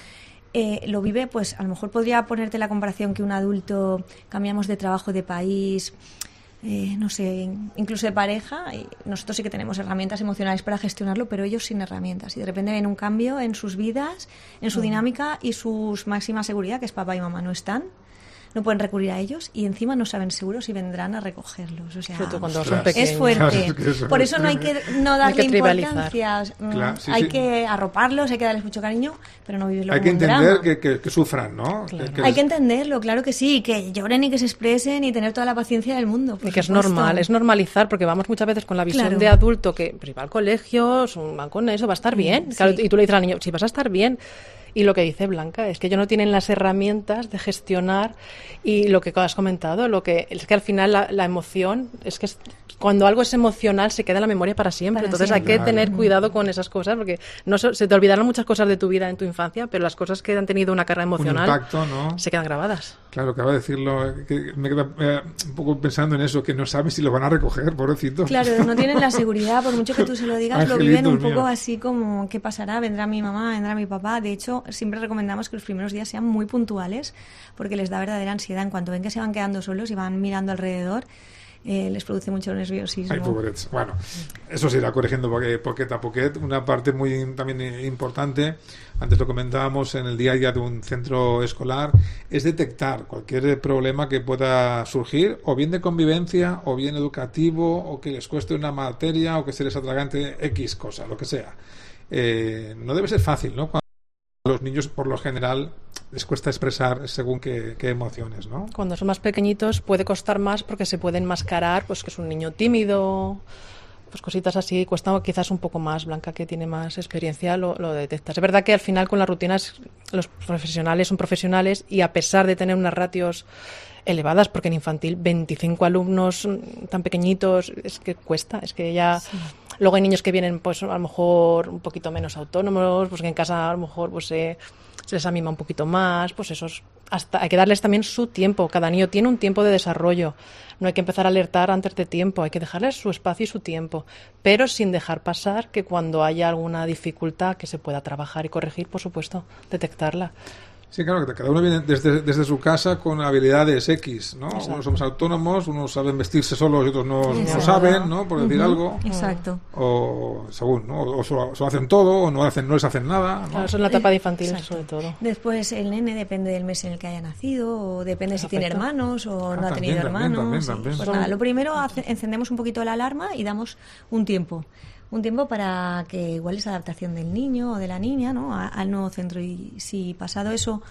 lo vive, pues a lo mejor podría ponerte la comparación que un adulto, cambiamos de trabajo, de país, no sé, incluso de pareja, y nosotros sí que tenemos herramientas emocionales para gestionarlo, pero ellos sin herramientas, y de repente ven un cambio en sus vidas, en su dinámica, y su máxima seguridad, que es papá y mamá, no están, no pueden recurrir a ellos, y encima no saben seguro si vendrán a recogerlos. O sea, Sobre todo cuando son pequeños. es fuerte. Claro, es que eso Por es eso no hay que tremendo. no darle Hay que tribalizar. importancia. Claro, sí, hay sí. que arroparlos, hay que darles mucho cariño, pero no vivirlo Hay como que un entender drama. que sufran, ¿no? Claro. Hay que entenderlo, claro que sí, que lloren y que se expresen y tener toda la paciencia del mundo. por Y que es supuesto. normal, es normalizar, porque vamos muchas veces con la visión Claro. de adulto que pues, va al colegio, van con eso, va a estar bien. sí. Claro, y tú le dices al niño, sí, vas a estar bien. Y lo que dice Blanca es que ellos no tienen las herramientas de gestionar, y lo que has comentado, es que al final la emoción, es que cuando algo es emocional se queda en la memoria para siempre. Para Entonces siempre. hay que tener cuidado con esas cosas, porque no se te olvidarán muchas cosas de tu vida en tu infancia, pero las cosas que han tenido una carga emocional Un impacto, ¿no? se quedan grabadas. Claro, acaba de decirlo, que me queda un poco pensando en eso, que no sabes si lo van a recoger, pobrecitos. Claro, no tienen la seguridad, por mucho que tú se lo digas, lo viven un Angelitos poco míos. así como, ¿qué pasará? ¿Vendrá mi mamá? ¿Vendrá mi papá? De hecho, siempre recomendamos que los primeros días sean muy puntuales, porque les da verdadera ansiedad. En cuanto ven que se van quedando solos y van mirando alrededor, les produce mucho nerviosismo. Ay, pobrets. Bueno, eso se irá corrigiendo poquet a poquet. Una parte muy también importante, antes lo comentábamos en el día a día de un centro escolar, es detectar cualquier problema que pueda surgir, o bien de convivencia, o bien educativo, o que les cueste una materia, o que se les atragante X cosa, lo que sea. No debe ser fácil, ¿no? Cuando a los niños, por lo general, les cuesta expresar según qué emociones, ¿no? Cuando son más pequeñitos puede costar más porque se puede enmascarar, pues que es un niño tímido, pues cositas así, cuesta quizás un poco más. Blanca, que tiene más experiencia, lo detectas. Es verdad que al final con las rutinas los profesionales son profesionales, y a pesar de tener unas ratios elevadas, porque en infantil 25 alumnos tan pequeñitos, es que cuesta, es que ya... Sí. Luego hay niños que vienen pues a lo mejor un poquito menos autónomos, pues que en casa a lo mejor pues se les anima un poquito más, pues esos, hasta hay que darles también su tiempo. Cada niño tiene un tiempo de desarrollo. No hay que empezar a alertar antes de tiempo, hay que dejarles su espacio y su tiempo, pero sin dejar pasar que cuando haya alguna dificultad que se pueda trabajar y corregir, por supuesto, detectarla. Sí, claro, que cada uno viene desde su casa con habilidades X, ¿no? Exacto. Unos somos autónomos, unos saben vestirse solos y otros no saben, ¿no? Por decir algo. Exacto. O según, ¿no? O solo hacen todo, o no les hacen nada, ¿no? Claro, eso es la etapa de infantil, Exacto. sobre todo. Después el nene depende del mes en el que haya nacido, o depende si tiene hermanos o no ha tenido hermanos. También. Pues nada, lo primero encendemos un poquito la alarma y damos un tiempo para que igual es adaptación del niño o de la niña, ¿no? Al nuevo centro, y si pasado eso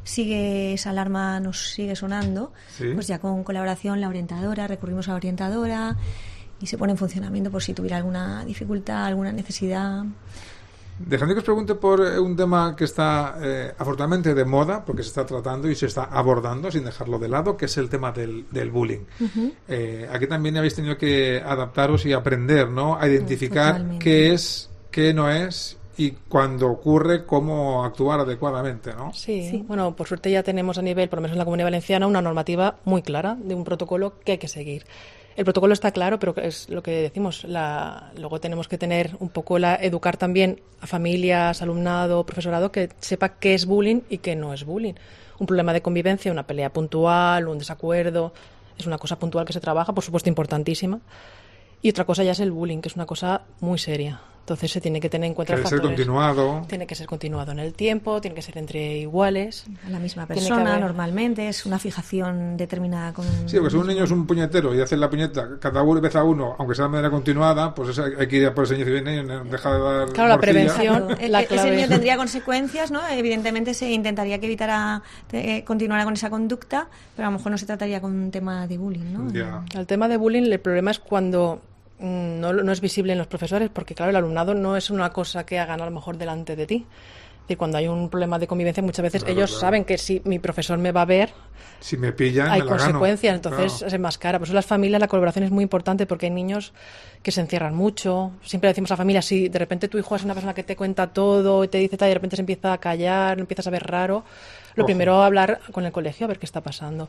esa alarma nos sigue sonando, ¿sí? Pues ya con colaboración la orientadora, recurrimos a la orientadora y se pone en funcionamiento por si tuviera alguna dificultad, alguna necesidad. Dejadme que os pregunte por un tema que está afortunadamente de moda, porque se está tratando y se está abordando sin dejarlo de lado, que es el tema del bullying. Uh-huh. Aquí también habéis tenido que adaptaros y aprender, ¿no? A identificar Totalmente. qué es, qué no es, y cuando ocurre, cómo actuar adecuadamente, ¿no? Sí, bueno, por suerte ya tenemos a nivel, por lo menos en la Comunidad Valenciana, una normativa muy clara de un protocolo que hay que seguir. El protocolo está claro, pero es lo que decimos. Luego tenemos que tener un poco educar también a familias, alumnado, profesorado, que sepa qué es bullying y qué no es bullying. Un problema de convivencia, una pelea puntual, un desacuerdo, es una cosa puntual que se trabaja, por supuesto importantísima. Y otra cosa ya es el bullying, que es una cosa muy seria. Entonces se tiene que tener en cuenta Tiene que ser continuado. Tiene que ser continuado en el tiempo, tiene que ser entre iguales. A la misma Tiene que persona, haber- normalmente, es una fijación determinada con... Sí, porque si un niño es un puñetero y hace la puñeta cada vez a uno, aunque sea de manera continuada, pues hay que ir a por ese niño y decir, "Ven, deja de dar Claro, la morcilla". prevención, la Ese clave. niño tendría consecuencias, ¿no? Evidentemente se intentaría que evitara continuara con esa conducta, pero a lo mejor no se trataría con un tema de bullying, ¿no? Ya. El tema de bullying, el problema es cuando no es visible en los profesores, porque claro, el alumnado no es una cosa que hagan a lo mejor delante de ti. Es decir, cuando hay un problema de convivencia, muchas veces Claro, ellos claro. saben que si mi profesor me va a ver, Si me pillan, hay me la gano. consecuencias, entonces Claro. se enmascara. Por eso las familias, la colaboración es muy importante, porque hay niños que se encierran mucho. Siempre decimos a familias, si de repente tu hijo es una persona que te cuenta todo y te dice tal, y de repente se empieza a callar, empiezas a ver raro, lo Ojo. primero hablar con el colegio a ver qué está pasando.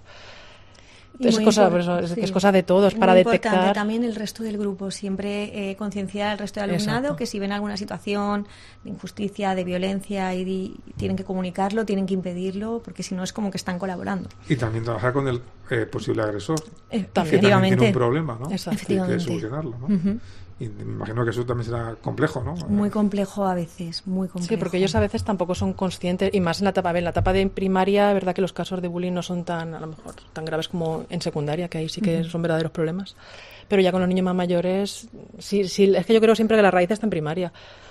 Y Es muy cosa, impor- por eso, es que es sí. cosa de todos, para Muy importante detectar. también el resto del grupo, siempre concienciar al resto del alumnado Exacto. que si ven alguna situación de injusticia, de violencia, tienen que comunicarlo, tienen que impedirlo, porque si no es como que están colaborando. Y también trabajar con el posible agresor. También. Que también Efectivamente. tiene un problema, ¿no? Exacto. Y hay que Efectivamente. solucionarlo, ¿no? Ujú. Y me imagino que eso también será complejo, ¿no? Muy complejo a veces, muy complejo. Sí, porque ellos a veces tampoco son conscientes, y más en la etapa de primaria, es verdad que los casos de bullying no son tan, a lo mejor, tan graves como en secundaria, que ahí sí que son verdaderos problemas. Pero ya con los niños más mayores, sí, es que yo creo siempre que la raíz está en primaria.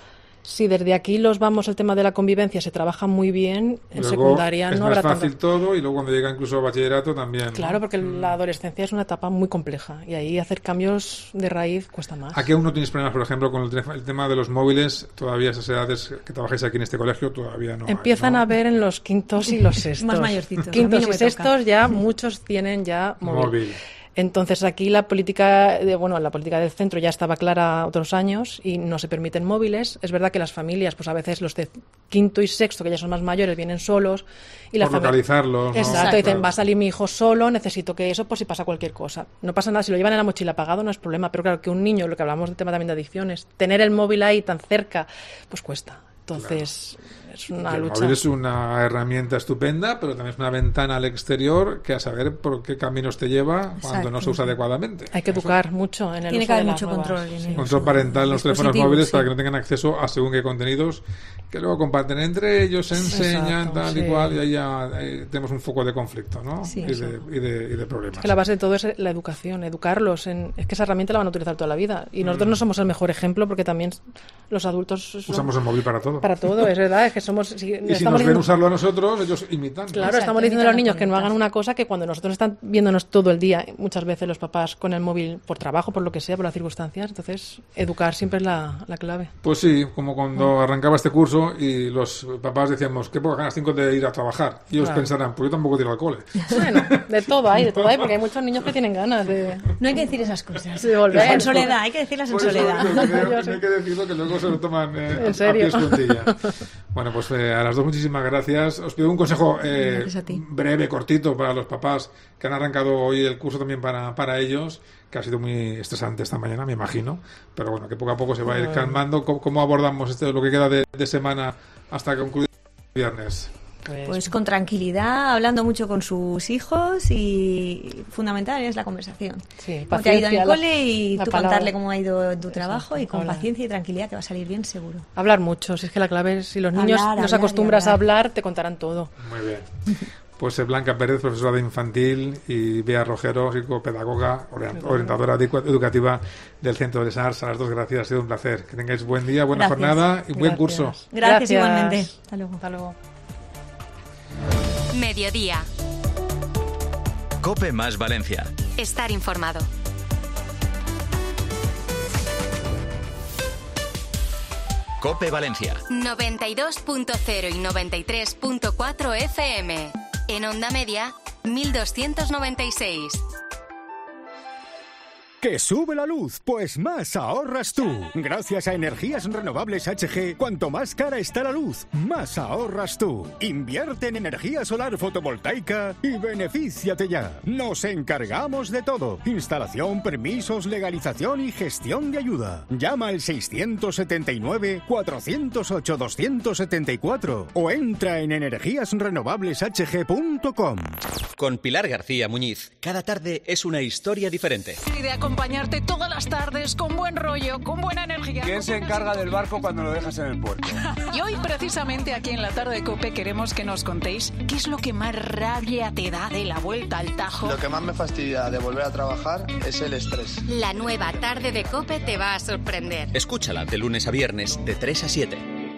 Si desde aquí los vamos, el tema de la convivencia se trabaja muy bien, en Luego secundaria es no más habrá fácil tanto. todo y luego cuando llega incluso a bachillerato también. ¿no? Claro, porque la adolescencia es una etapa muy compleja y ahí hacer cambios de raíz cuesta más. Aquí aún no tienes problemas, por ejemplo, con el tema de los móviles. Todavía esas edades que trabajáis aquí en este colegio todavía no. Empiezan a ver en los quintos y los sextos. Más mayorcitos. A mí Quintos no y me sextos toca. ya muchos tienen ya móvil. Entonces aquí la política del centro ya estaba clara otros años y no se permiten móviles. Es verdad que las familias, pues a veces los de quinto y sexto, que ya son más mayores, vienen solos y la Por localizarlos, ¿no? Exacto, dicen, Claro. va a salir mi hijo solo, necesito que eso, por si pasa cualquier cosa. No pasa nada, si lo llevan en la mochila apagado no es problema, pero claro que un niño, lo que hablamos del tema también de adicciones, tener el móvil ahí tan cerca, pues cuesta. Entonces es una El lucha. móvil es una herramienta estupenda, pero también es una ventana al exterior que a saber por qué caminos te lleva cuando no se usa adecuadamente. Hay que educar mucho en el Tiene uso que haber de las mucho nuevas- control en sí. el Control parental en los teléfonos dispositivos, móviles sí. para que no tengan acceso a según qué contenidos que luego comparten entre ellos, se enseñan, Exacto, tal sí. y cual, y ahí ya tenemos un foco de conflicto, ¿no? Sí, y de problemas. Es que la base de todo es la educación, educarlos. Es que esa herramienta la van a utilizar toda la vida. Y nosotros no somos el mejor ejemplo porque también los adultos son- Usamos el móvil para todo. para todo, es verdad. Es que somos. Si, Y si estamos nos ven diciendo- usarlo a nosotros, ellos imitan. Claro, Exacto, estamos diciendo a los imitan niños las que no hagan conductas. una cosa que cuando nosotros están viéndonos todo el día, muchas veces los papás con el móvil por trabajo, por lo que sea, por las circunstancias. Entonces, educar siempre es la clave. Pues sí, como cuando arrancaba este curso y los papás decíamos, qué pocas ganas 5 de ir a trabajar. Y ellos Claro. pensarán, pues yo tampoco tiro al cole. Bueno, de todo hay, porque hay muchos niños que tienen ganas de. No hay que decir esas cosas. De volver. En soledad, hay que decirlas en Por eso soledad. yo creo que no hay que decirlo, que luego se lo toman ¿En serio? a pies juntillas. Bueno, pues a las dos muchísimas gracias. Os pido un consejo Gracias a ti. breve, cortito, para los papás que han arrancado hoy el curso también para ellos, que ha sido muy estresante esta mañana, me imagino. Pero bueno, que poco a poco se va a ir calmando. ¿Cómo abordamos lo que queda de semana hasta concluir el viernes? Pues con tranquilidad, hablando mucho con sus hijos y fundamental es la conversación. Sí, Cómo te ha ido en el paciencia, cole y la tú palabra. contarle cómo ha ido en tu trabajo y con hablar. paciencia y tranquilidad te va a salir bien seguro. Hablar mucho, si es que la clave es si los niños Hablar, los hablar y acostumbras a hablar. hablar, te contarán todo. Muy bien. Pues Blanca Pérez, profesora de infantil, y Bea Rojero, psicopedagoga, orientadora educativa del Centro de SARS. A las dos, gracias, ha sido un placer. Que tengáis buen día, buena Gracias. jornada y buen Gracias. curso. Gracias igualmente. Hasta luego. Hasta luego. Mediodía. Cope más Valencia. Estar informado. Cope Valencia. 92.0 y 93.4 FM. En onda media, 1296. ¿Que sube la luz? Pues más ahorras tú. Gracias a Energías Renovables HG, cuanto más cara está la luz, más ahorras tú. Invierte en energía solar fotovoltaica y benefíciate ya. Nos encargamos de todo. Instalación, permisos, legalización y gestión de ayuda. Llama al 679-408-274 o entra en energíasrenovableshg.com. Con Pilar García Muñiz, cada tarde es una historia diferente. Idea como acompañarte todas las tardes con buen rollo, con buena energía. ¿Quién se encarga del barco cuando lo dejas en el puerto? Y hoy, precisamente, aquí en la tarde de COPE queremos que nos contéis qué es lo que más rabia te da de la vuelta al Tajo. Lo que más me fastidia de volver a trabajar es el estrés. La nueva tarde de COPE te va a sorprender. Escúchala de lunes a viernes de 3 a 7.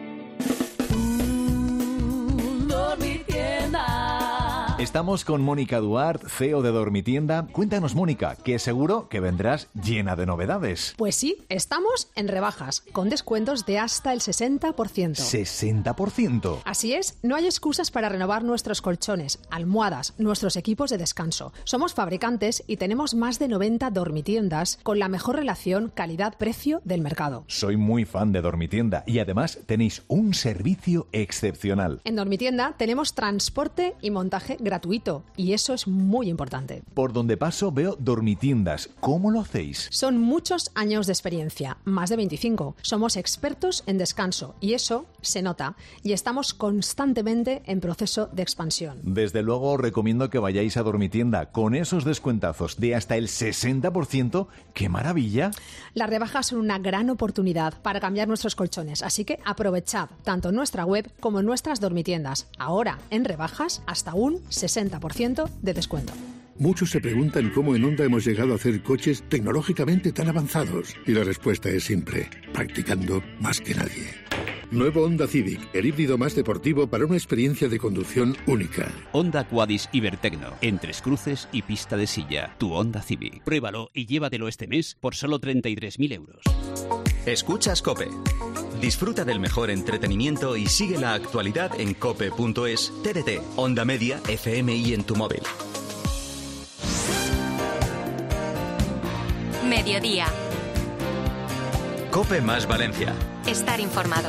Estamos con Mónica Duart, CEO de Dormitienda. Cuéntanos, Mónica, que seguro que vendrás llena de novedades. Pues sí, estamos en rebajas, con descuentos de hasta el 60%. ¿60%? Así es, no hay excusas para renovar nuestros colchones, almohadas, nuestros equipos de descanso. Somos fabricantes y tenemos más de 90 dormitiendas con la mejor relación calidad-precio del mercado. Soy muy fan de Dormitienda y además tenéis un servicio excepcional. En Dormitienda tenemos transporte y montaje gratuito y eso es muy importante. Por donde paso veo dormitiendas. ¿Cómo lo hacéis? Son muchos años de experiencia, más de 25. Somos expertos en descanso y eso se nota y estamos constantemente en proceso de expansión. Desde luego os recomiendo que vayáis a Dormitienda con esos descuentazos de hasta el 60%. ¡Qué maravilla! Las rebajas son una gran oportunidad para cambiar nuestros colchones, así que aprovechad tanto en nuestra web como en nuestras dormitiendas. Ahora, en rebajas, hasta un 60% de descuento. Muchos se preguntan cómo en Honda hemos llegado a hacer coches tecnológicamente tan avanzados. Y la respuesta es simple: practicando más que nadie. Nuevo Honda Civic, el híbrido más deportivo para una experiencia de conducción única. Honda Quadis Ibertecno, en Tres Cruces y pista de silla. Tu Honda Civic. Pruébalo y llévatelo este mes por solo 33.000 euros. Escuchas COPE. Disfruta del mejor entretenimiento y sigue la actualidad en cope.es, TDT, Onda Media, FM y en tu móvil. Mediodía. COPE más Valencia. Estar informado.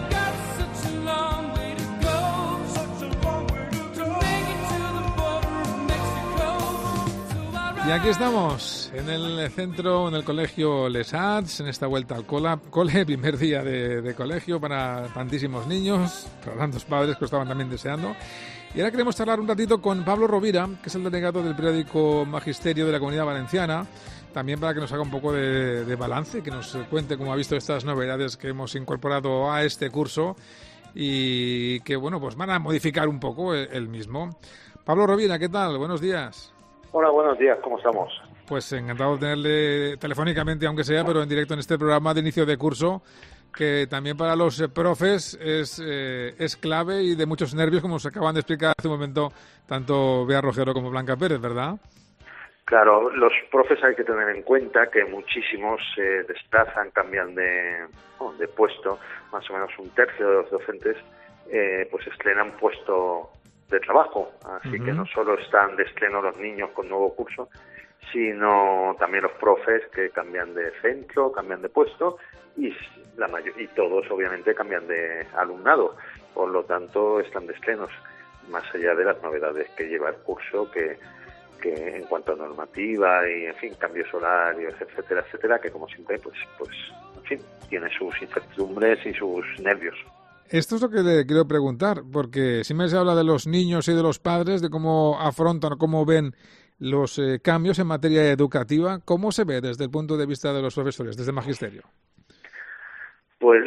Y aquí estamos, en el centro, en el colegio Les Hats, en esta vuelta al cole, primer día de colegio para tantísimos niños, para tantos padres que lo estaban también deseando. Y ahora queremos charlar un ratito con Pablo Rovira, que es el delegado del periódico Magisterio de la Comunidad Valenciana, también para que nos haga un poco de balance, que nos cuente cómo ha visto estas novedades que hemos incorporado a este curso y que, bueno, pues van a modificar un poco el mismo. Pablo Rovira, ¿qué tal? Buenos días. Hola, buenos días, ¿cómo estamos? Pues encantado de tenerle telefónicamente, aunque sea, pero en directo en este programa de inicio de curso, que también para los profes es clave y de muchos nervios, como nos acaban de explicar hace un momento tanto Bea Rogero como Blanca Pérez, ¿verdad? Claro, los profes hay que tener en cuenta que muchísimos se desplazan, cambian de puesto, más o menos un tercio de los docentes pues estrenan puesto de trabajo, así que no solo están de estreno los niños con nuevo curso, sino también los profes que cambian de centro, cambian de puesto y todos obviamente cambian de alumnado, por lo tanto están de estrenos, más allá de las novedades que lleva el curso, que en cuanto a normativa y en fin, cambios horarios, etcétera, etcétera, que como siempre pues en fin, tiene sus incertidumbres y sus nervios. Esto es lo que le quiero preguntar, porque siempre se habla de los niños y de los padres, de cómo afrontan o cómo ven los cambios en materia educativa. ¿Cómo se ve desde el punto de vista de los profesores, desde el magisterio? Pues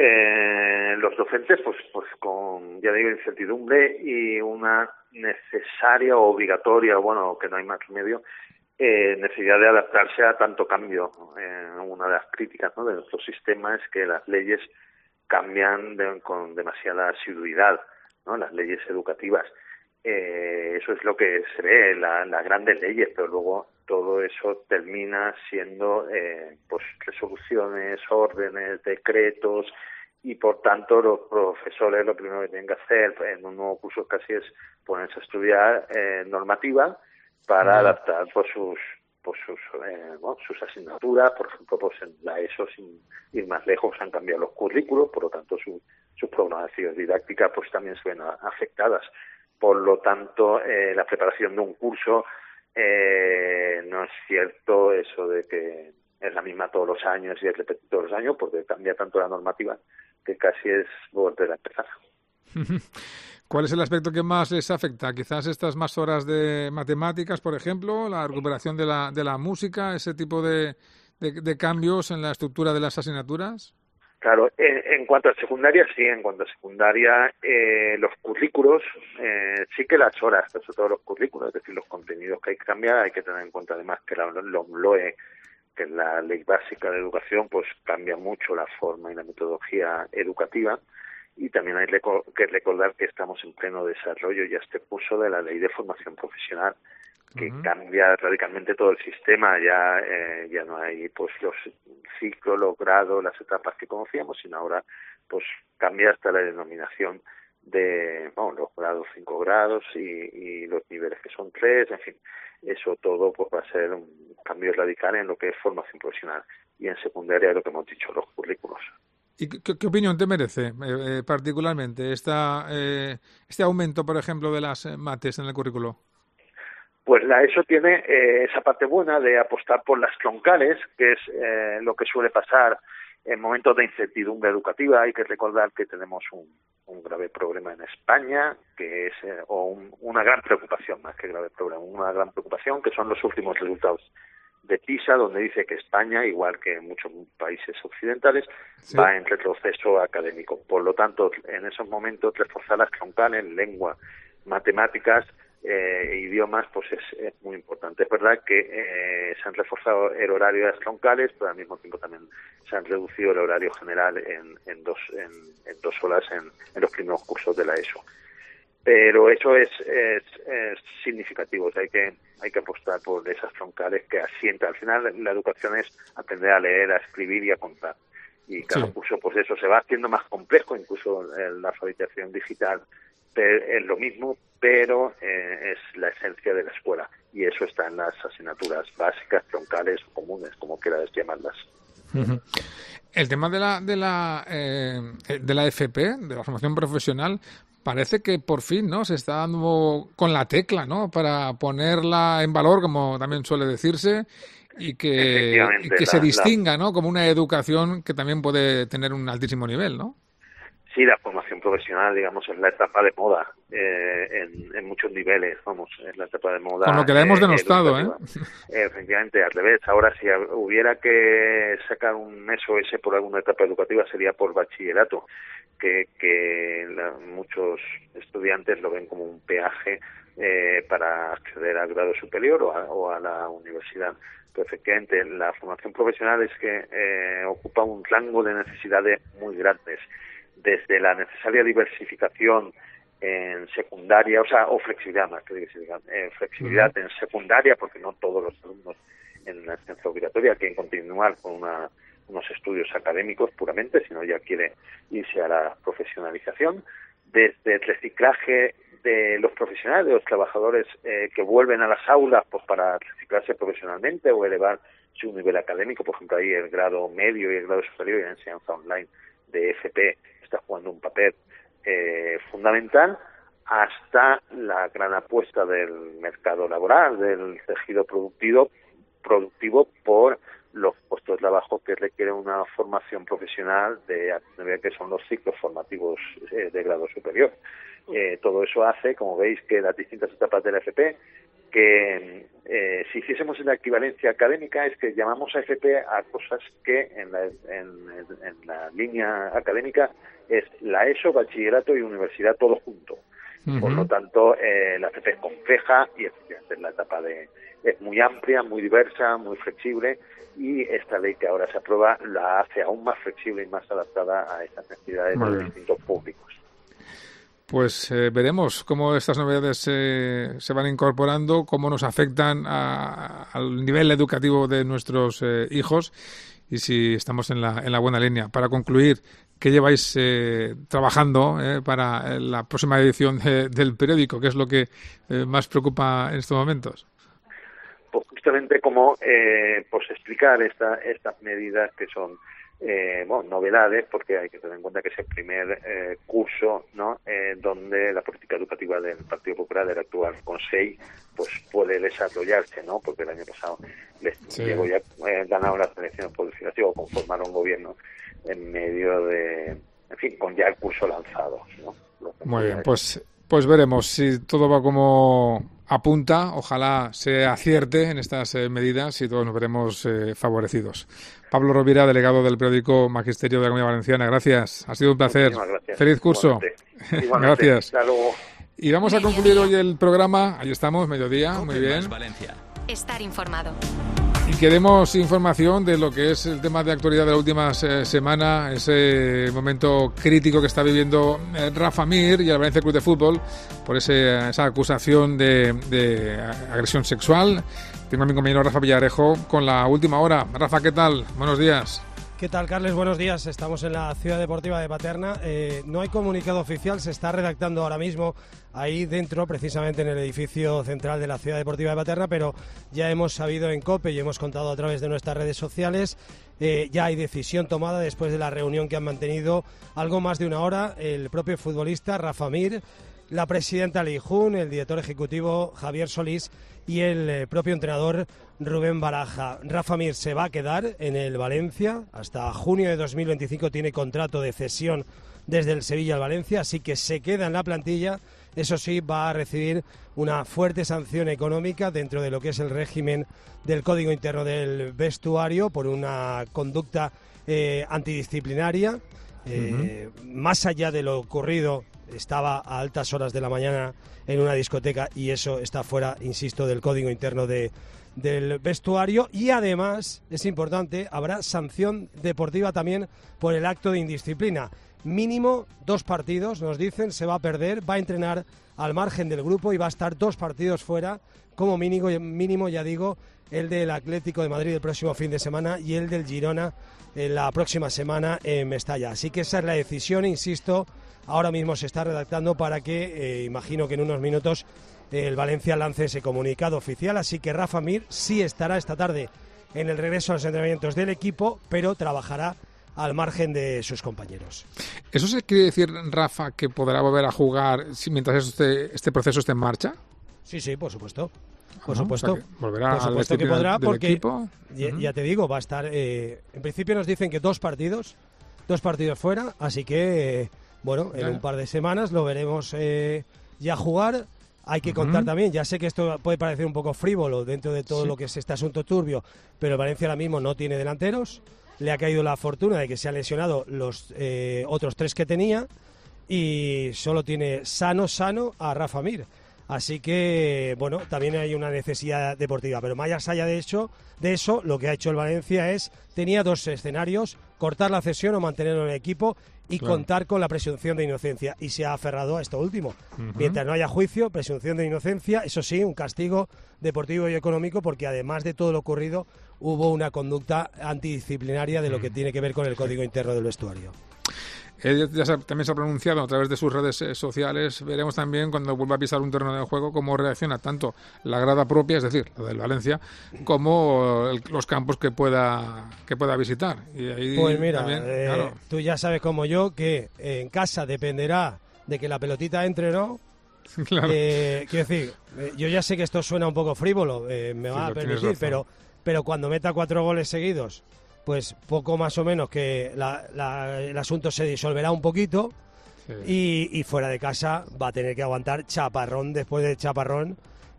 los docentes, pues con, ya digo, incertidumbre y una necesaria o obligatoria, bueno, que no hay más remedio, necesidad de adaptarse a tanto cambio. Una de las críticas, ¿no?, de nuestro sistema es que las leyes cambian con demasiada asiduidad, ¿no?, las leyes educativas. Eso es lo que se ve, las grandes leyes, pero luego todo eso termina siendo pues resoluciones, órdenes, decretos, y por tanto los profesores lo primero que tienen que hacer en un nuevo curso casi es ponerse a estudiar normativa para adaptar sus asignaturas. Por ejemplo, pues en la ESO, sin ir más lejos, han cambiado los currículos, por lo tanto sus programaciones didácticas pues también se ven afectadas. Por lo tanto, la preparación de un curso no es cierto eso de que es la misma todos los años y es repetido todos los años, porque cambia tanto la normativa que casi es volver a empezar. ¿Cuál es el aspecto que más les afecta? Quizás estas más horas de matemáticas, por ejemplo, la recuperación de la música, ese tipo de cambios en la estructura de las asignaturas. Claro, en cuanto a secundaria, sí, en cuanto a secundaria, los currículos, sí que las horas, sobre todo los currículos, es decir, los contenidos que hay que cambiar, hay que tener en cuenta además que los LOE, que es la Ley Básica de Educación, pues cambia mucho la forma y la metodología educativa. Y también hay que recordar que estamos en pleno desarrollo ya este curso de la Ley de Formación Profesional, que cambia radicalmente todo el sistema. Ya no hay pues los ciclos, los grados, las etapas que conocíamos, sino ahora pues cambia hasta la denominación de los grados, 5 grados y los niveles que son 3, en fin, eso todo pues va a ser un cambio radical en lo que es formación profesional. Y en secundaria, lo que hemos dicho, los currículos. ¿Y qué opinión te merece particularmente este aumento, por ejemplo, de las mates en el currículo? Pues la ESO tiene esa parte buena de apostar por las troncales, que es lo que suele pasar en momentos de incertidumbre educativa. Hay que recordar que tenemos un grave problema en España, que es una gran preocupación, más que grave problema, una gran preocupación, que son los últimos resultados de PISA, donde dice que España, igual que muchos países occidentales, va en retroceso académico. Por lo tanto, en esos momentos, reforzar las troncales, lengua, matemáticas, idiomas, pues es muy importante. Es verdad que se han reforzado el horario de las troncales, pero al mismo tiempo también se han reducido el horario general en 2 horas en los primeros cursos de la ESO. Pero eso es significativo. O sea, hay que apostar por esas troncales que asientan. Al final, la educación es aprender a leer, a escribir y a contar. Y cada curso, pues eso se va haciendo más complejo, incluso la alfabetización digital es lo mismo, pero es la esencia de la escuela. Y eso está en las asignaturas básicas, troncales o comunes, como quieras llamarlas. El tema de la FP, de la formación profesional, parece que por fin, ¿no?, se está dando con la tecla, ¿no?, para ponerla en valor, como también suele decirse, y que se distinga, ¿no?, como una educación que también puede tener un altísimo nivel, ¿no? Sí, la formación profesional, digamos, es la etapa de moda en muchos niveles, es la etapa de moda. Con lo que la hemos denostado, Efectivamente, al revés. Ahora, si hubiera que sacar un SOS por alguna etapa educativa, sería por bachillerato, que muchos estudiantes lo ven como un peaje para acceder al grado superior o a la universidad. Pero efectivamente, la formación profesional es que ocupa un rango de necesidades muy grandes, desde la necesaria diversificación en secundaria, o flexibilidad más que diversificación, flexibilidad en secundaria, porque no todos los alumnos en la enseñanza obligatoria quieren continuar con unos estudios académicos puramente, sino ya quiere irse a la profesionalización, desde el reciclaje de los profesionales, de los trabajadores que vuelven a las aulas pues para reciclarse profesionalmente o elevar su nivel académico. Por ejemplo, ahí el grado medio y el grado superior y la enseñanza online de FP está jugando un papel fundamental, hasta la gran apuesta del mercado laboral, del tejido productivo por los puestos de trabajo que requieren una formación profesional de nivel que son los ciclos formativos de grado superior. Todo eso hace, como veis, que las distintas etapas de la FP, que si hiciésemos la equivalencia académica, es que llamamos a FP a cosas que en la línea académica es la ESO, bachillerato y universidad todo junto. Por lo tanto, la FP es compleja y efectivamente la etapa es muy amplia, muy diversa, muy flexible, y esta ley que ahora se aprueba la hace aún más flexible y más adaptada a estas necesidades de los distintos públicos. Pues veremos cómo estas novedades se van incorporando, cómo nos afectan al nivel educativo de nuestros hijos y si estamos en la buena línea. Para concluir, ¿qué lleváis trabajando para la próxima edición del periódico? ¿Qué es lo que más preocupa en estos momentos? Pues justamente como pues explicar estas medidas que son novedades, porque hay que tener en cuenta que es el primer curso, ¿no?, donde la política educativa del Partido Popular, del actual Consell, pues puede desarrollarse, ¿no?, porque el año pasado llegó ya ganaron las elecciones por decir así, o conformaron gobierno en medio de, en fin, con ya el curso lanzado, ¿no? Lo Muy bien, pues veremos si todo va como apunta. Ojalá se acierte en estas medidas y todos nos veremos favorecidos. Pablo Rovira, delegado del periódico Magisterio de la Comunidad Valenciana. Gracias, ha sido un placer. Gracias. Feliz curso. Igualmente. Gracias. Hasta luego. Y vamos a concluir hoy el programa. Ahí estamos, mediodía, muy bien. Estar informado. Y queremos información de lo que es el tema de actualidad de la última semana, ese momento crítico que está viviendo Rafa Mir y el Valencia Club de Fútbol por esa acusación de agresión sexual. Tengo a mi compañero Rafa Villarejo con la última hora. Rafa, ¿qué tal? Buenos días. ¿Qué tal, Carles? Buenos días. Estamos en la Ciudad Deportiva de Paterna. No hay comunicado oficial, se está redactando ahora mismo ahí dentro, precisamente en el edificio central de la Ciudad Deportiva de Paterna, pero ya hemos sabido en COPE y hemos contado a través de nuestras redes sociales, ya hay decisión tomada después de la reunión que han mantenido algo más de una hora el propio futbolista Rafa Mir, la presidenta Leijun, el director ejecutivo Javier Solís y el propio entrenador Rubén Baraja. Rafa Mir se va a quedar en el Valencia, hasta junio de 2025 tiene contrato de cesión desde el Sevilla al Valencia, así que se queda en la plantilla. Eso sí, va a recibir una fuerte sanción económica dentro de lo que es el régimen del Código Interno del Vestuario por una conducta antidisciplinaria. Más allá de lo ocurrido, estaba a altas horas de la mañana en una discoteca y eso está fuera, insisto, del Código Interno del Vestuario. Y además, es importante, habrá sanción deportiva también por el acto de indisciplina. Mínimo 2 partidos, nos dicen, se va a perder, va a entrenar al margen del grupo y va a estar 2 partidos fuera, como mínimo, ya digo, el del Atlético de Madrid el próximo fin de semana y el del Girona la próxima semana en Mestalla. Así que esa es la decisión, insisto, ahora mismo se está redactando para que, imagino que en unos minutos, el Valencia lance ese comunicado oficial. Así que Rafa Mir sí estará esta tarde en el regreso a los entrenamientos del equipo, pero trabajará al margen de sus compañeros. ¿Eso se quiere decir, Rafa, que podrá volver a jugar mientras este proceso esté en marcha? Sí, por supuesto. Por Ajá, supuesto. O sea, volverá por supuesto que podrá, del porque equipo. ya te digo, va a estar. En principio nos dicen que 2 partidos fuera, así que bueno, en un par de semanas lo veremos ya jugar. Hay que contar también, ya sé que esto puede parecer un poco frívolo dentro de todo lo que es este asunto turbio, pero el Valencia ahora mismo no tiene delanteros. Le ha caído la fortuna de que se han lesionado los otros 3 que tenía y solo tiene sano a Rafa Mir. Así que, bueno, también hay una necesidad deportiva. Pero más allá de eso, lo que ha hecho el Valencia tenía 2 escenarios: cortar la cesión o mantenerlo en el equipo y contar con la presunción de inocencia. Y se ha aferrado a esto último. Mientras no haya juicio, presunción de inocencia, eso sí, un castigo deportivo y económico, porque además de todo lo ocurrido, hubo una conducta antidisciplinaria de lo que tiene que ver con el Código Interno del Vestuario. Él también se ha pronunciado a través de sus redes sociales. Veremos también cuando vuelva a pisar un terreno de juego cómo reacciona tanto la grada propia, es decir, la del Valencia, como los campos que pueda visitar. Y ahí pues mira, también, claro. Tú ya sabes como yo que en casa dependerá de que la pelotita entre o no. Claro. Quiero decir, yo ya sé que esto suena un poco frívolo, me va a permitir, pero cuando meta 4 goles seguidos, pues poco más o menos que el asunto se disolverá un poquito. Y fuera de casa va a tener que aguantar chaparrón después de chaparrón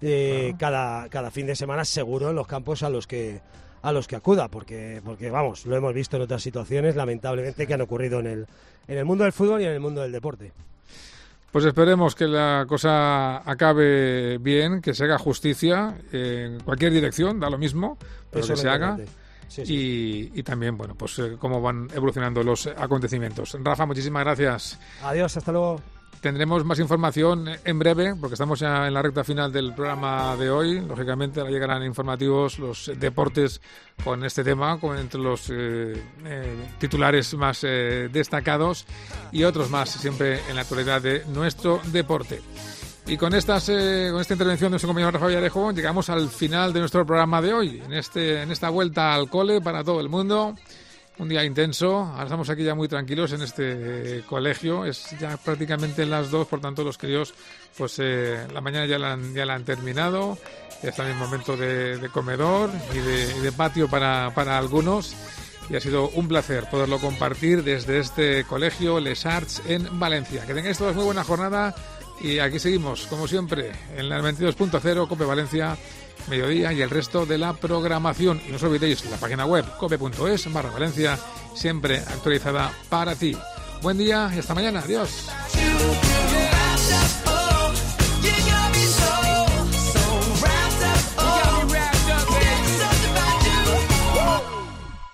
cada fin de semana, seguro, en los campos a los que acuda, porque vamos, lo hemos visto en otras situaciones lamentablemente que han ocurrido en el mundo del fútbol y en el mundo del deporte. Pues esperemos que la cosa acabe bien, que se haga justicia en cualquier dirección, da lo mismo, pero que se haga. Sí. Y también, bueno, pues cómo van evolucionando los acontecimientos. Rafa, muchísimas gracias. Adiós, hasta luego. Tendremos más información en breve, porque estamos ya en la recta final del programa de hoy. Lógicamente, ahora llegarán informativos los deportes con este tema, entre los titulares más destacados y otros más, siempre en la actualidad de nuestro deporte. Y con esta intervención de nuestro compañero Rafa Villarejo llegamos al final de nuestro programa de hoy, en esta vuelta al cole para todo el mundo. Un día intenso, ahora estamos aquí ya muy tranquilos en este colegio, es ya prácticamente las 2, por tanto los críos pues la mañana ya la han terminado, ya está en el momento de comedor y de patio para algunos. y ha sido un placer poderlo compartir desde este colegio Les Arts en Valencia. Que tengáis todos muy buena jornada y aquí seguimos, como siempre, en la 22.0 COPE Valencia, mediodía y el resto de la programación. Y no os olvidéis la página web cope.es/Valencia, siempre actualizada para ti. Buen día y hasta mañana. Adiós.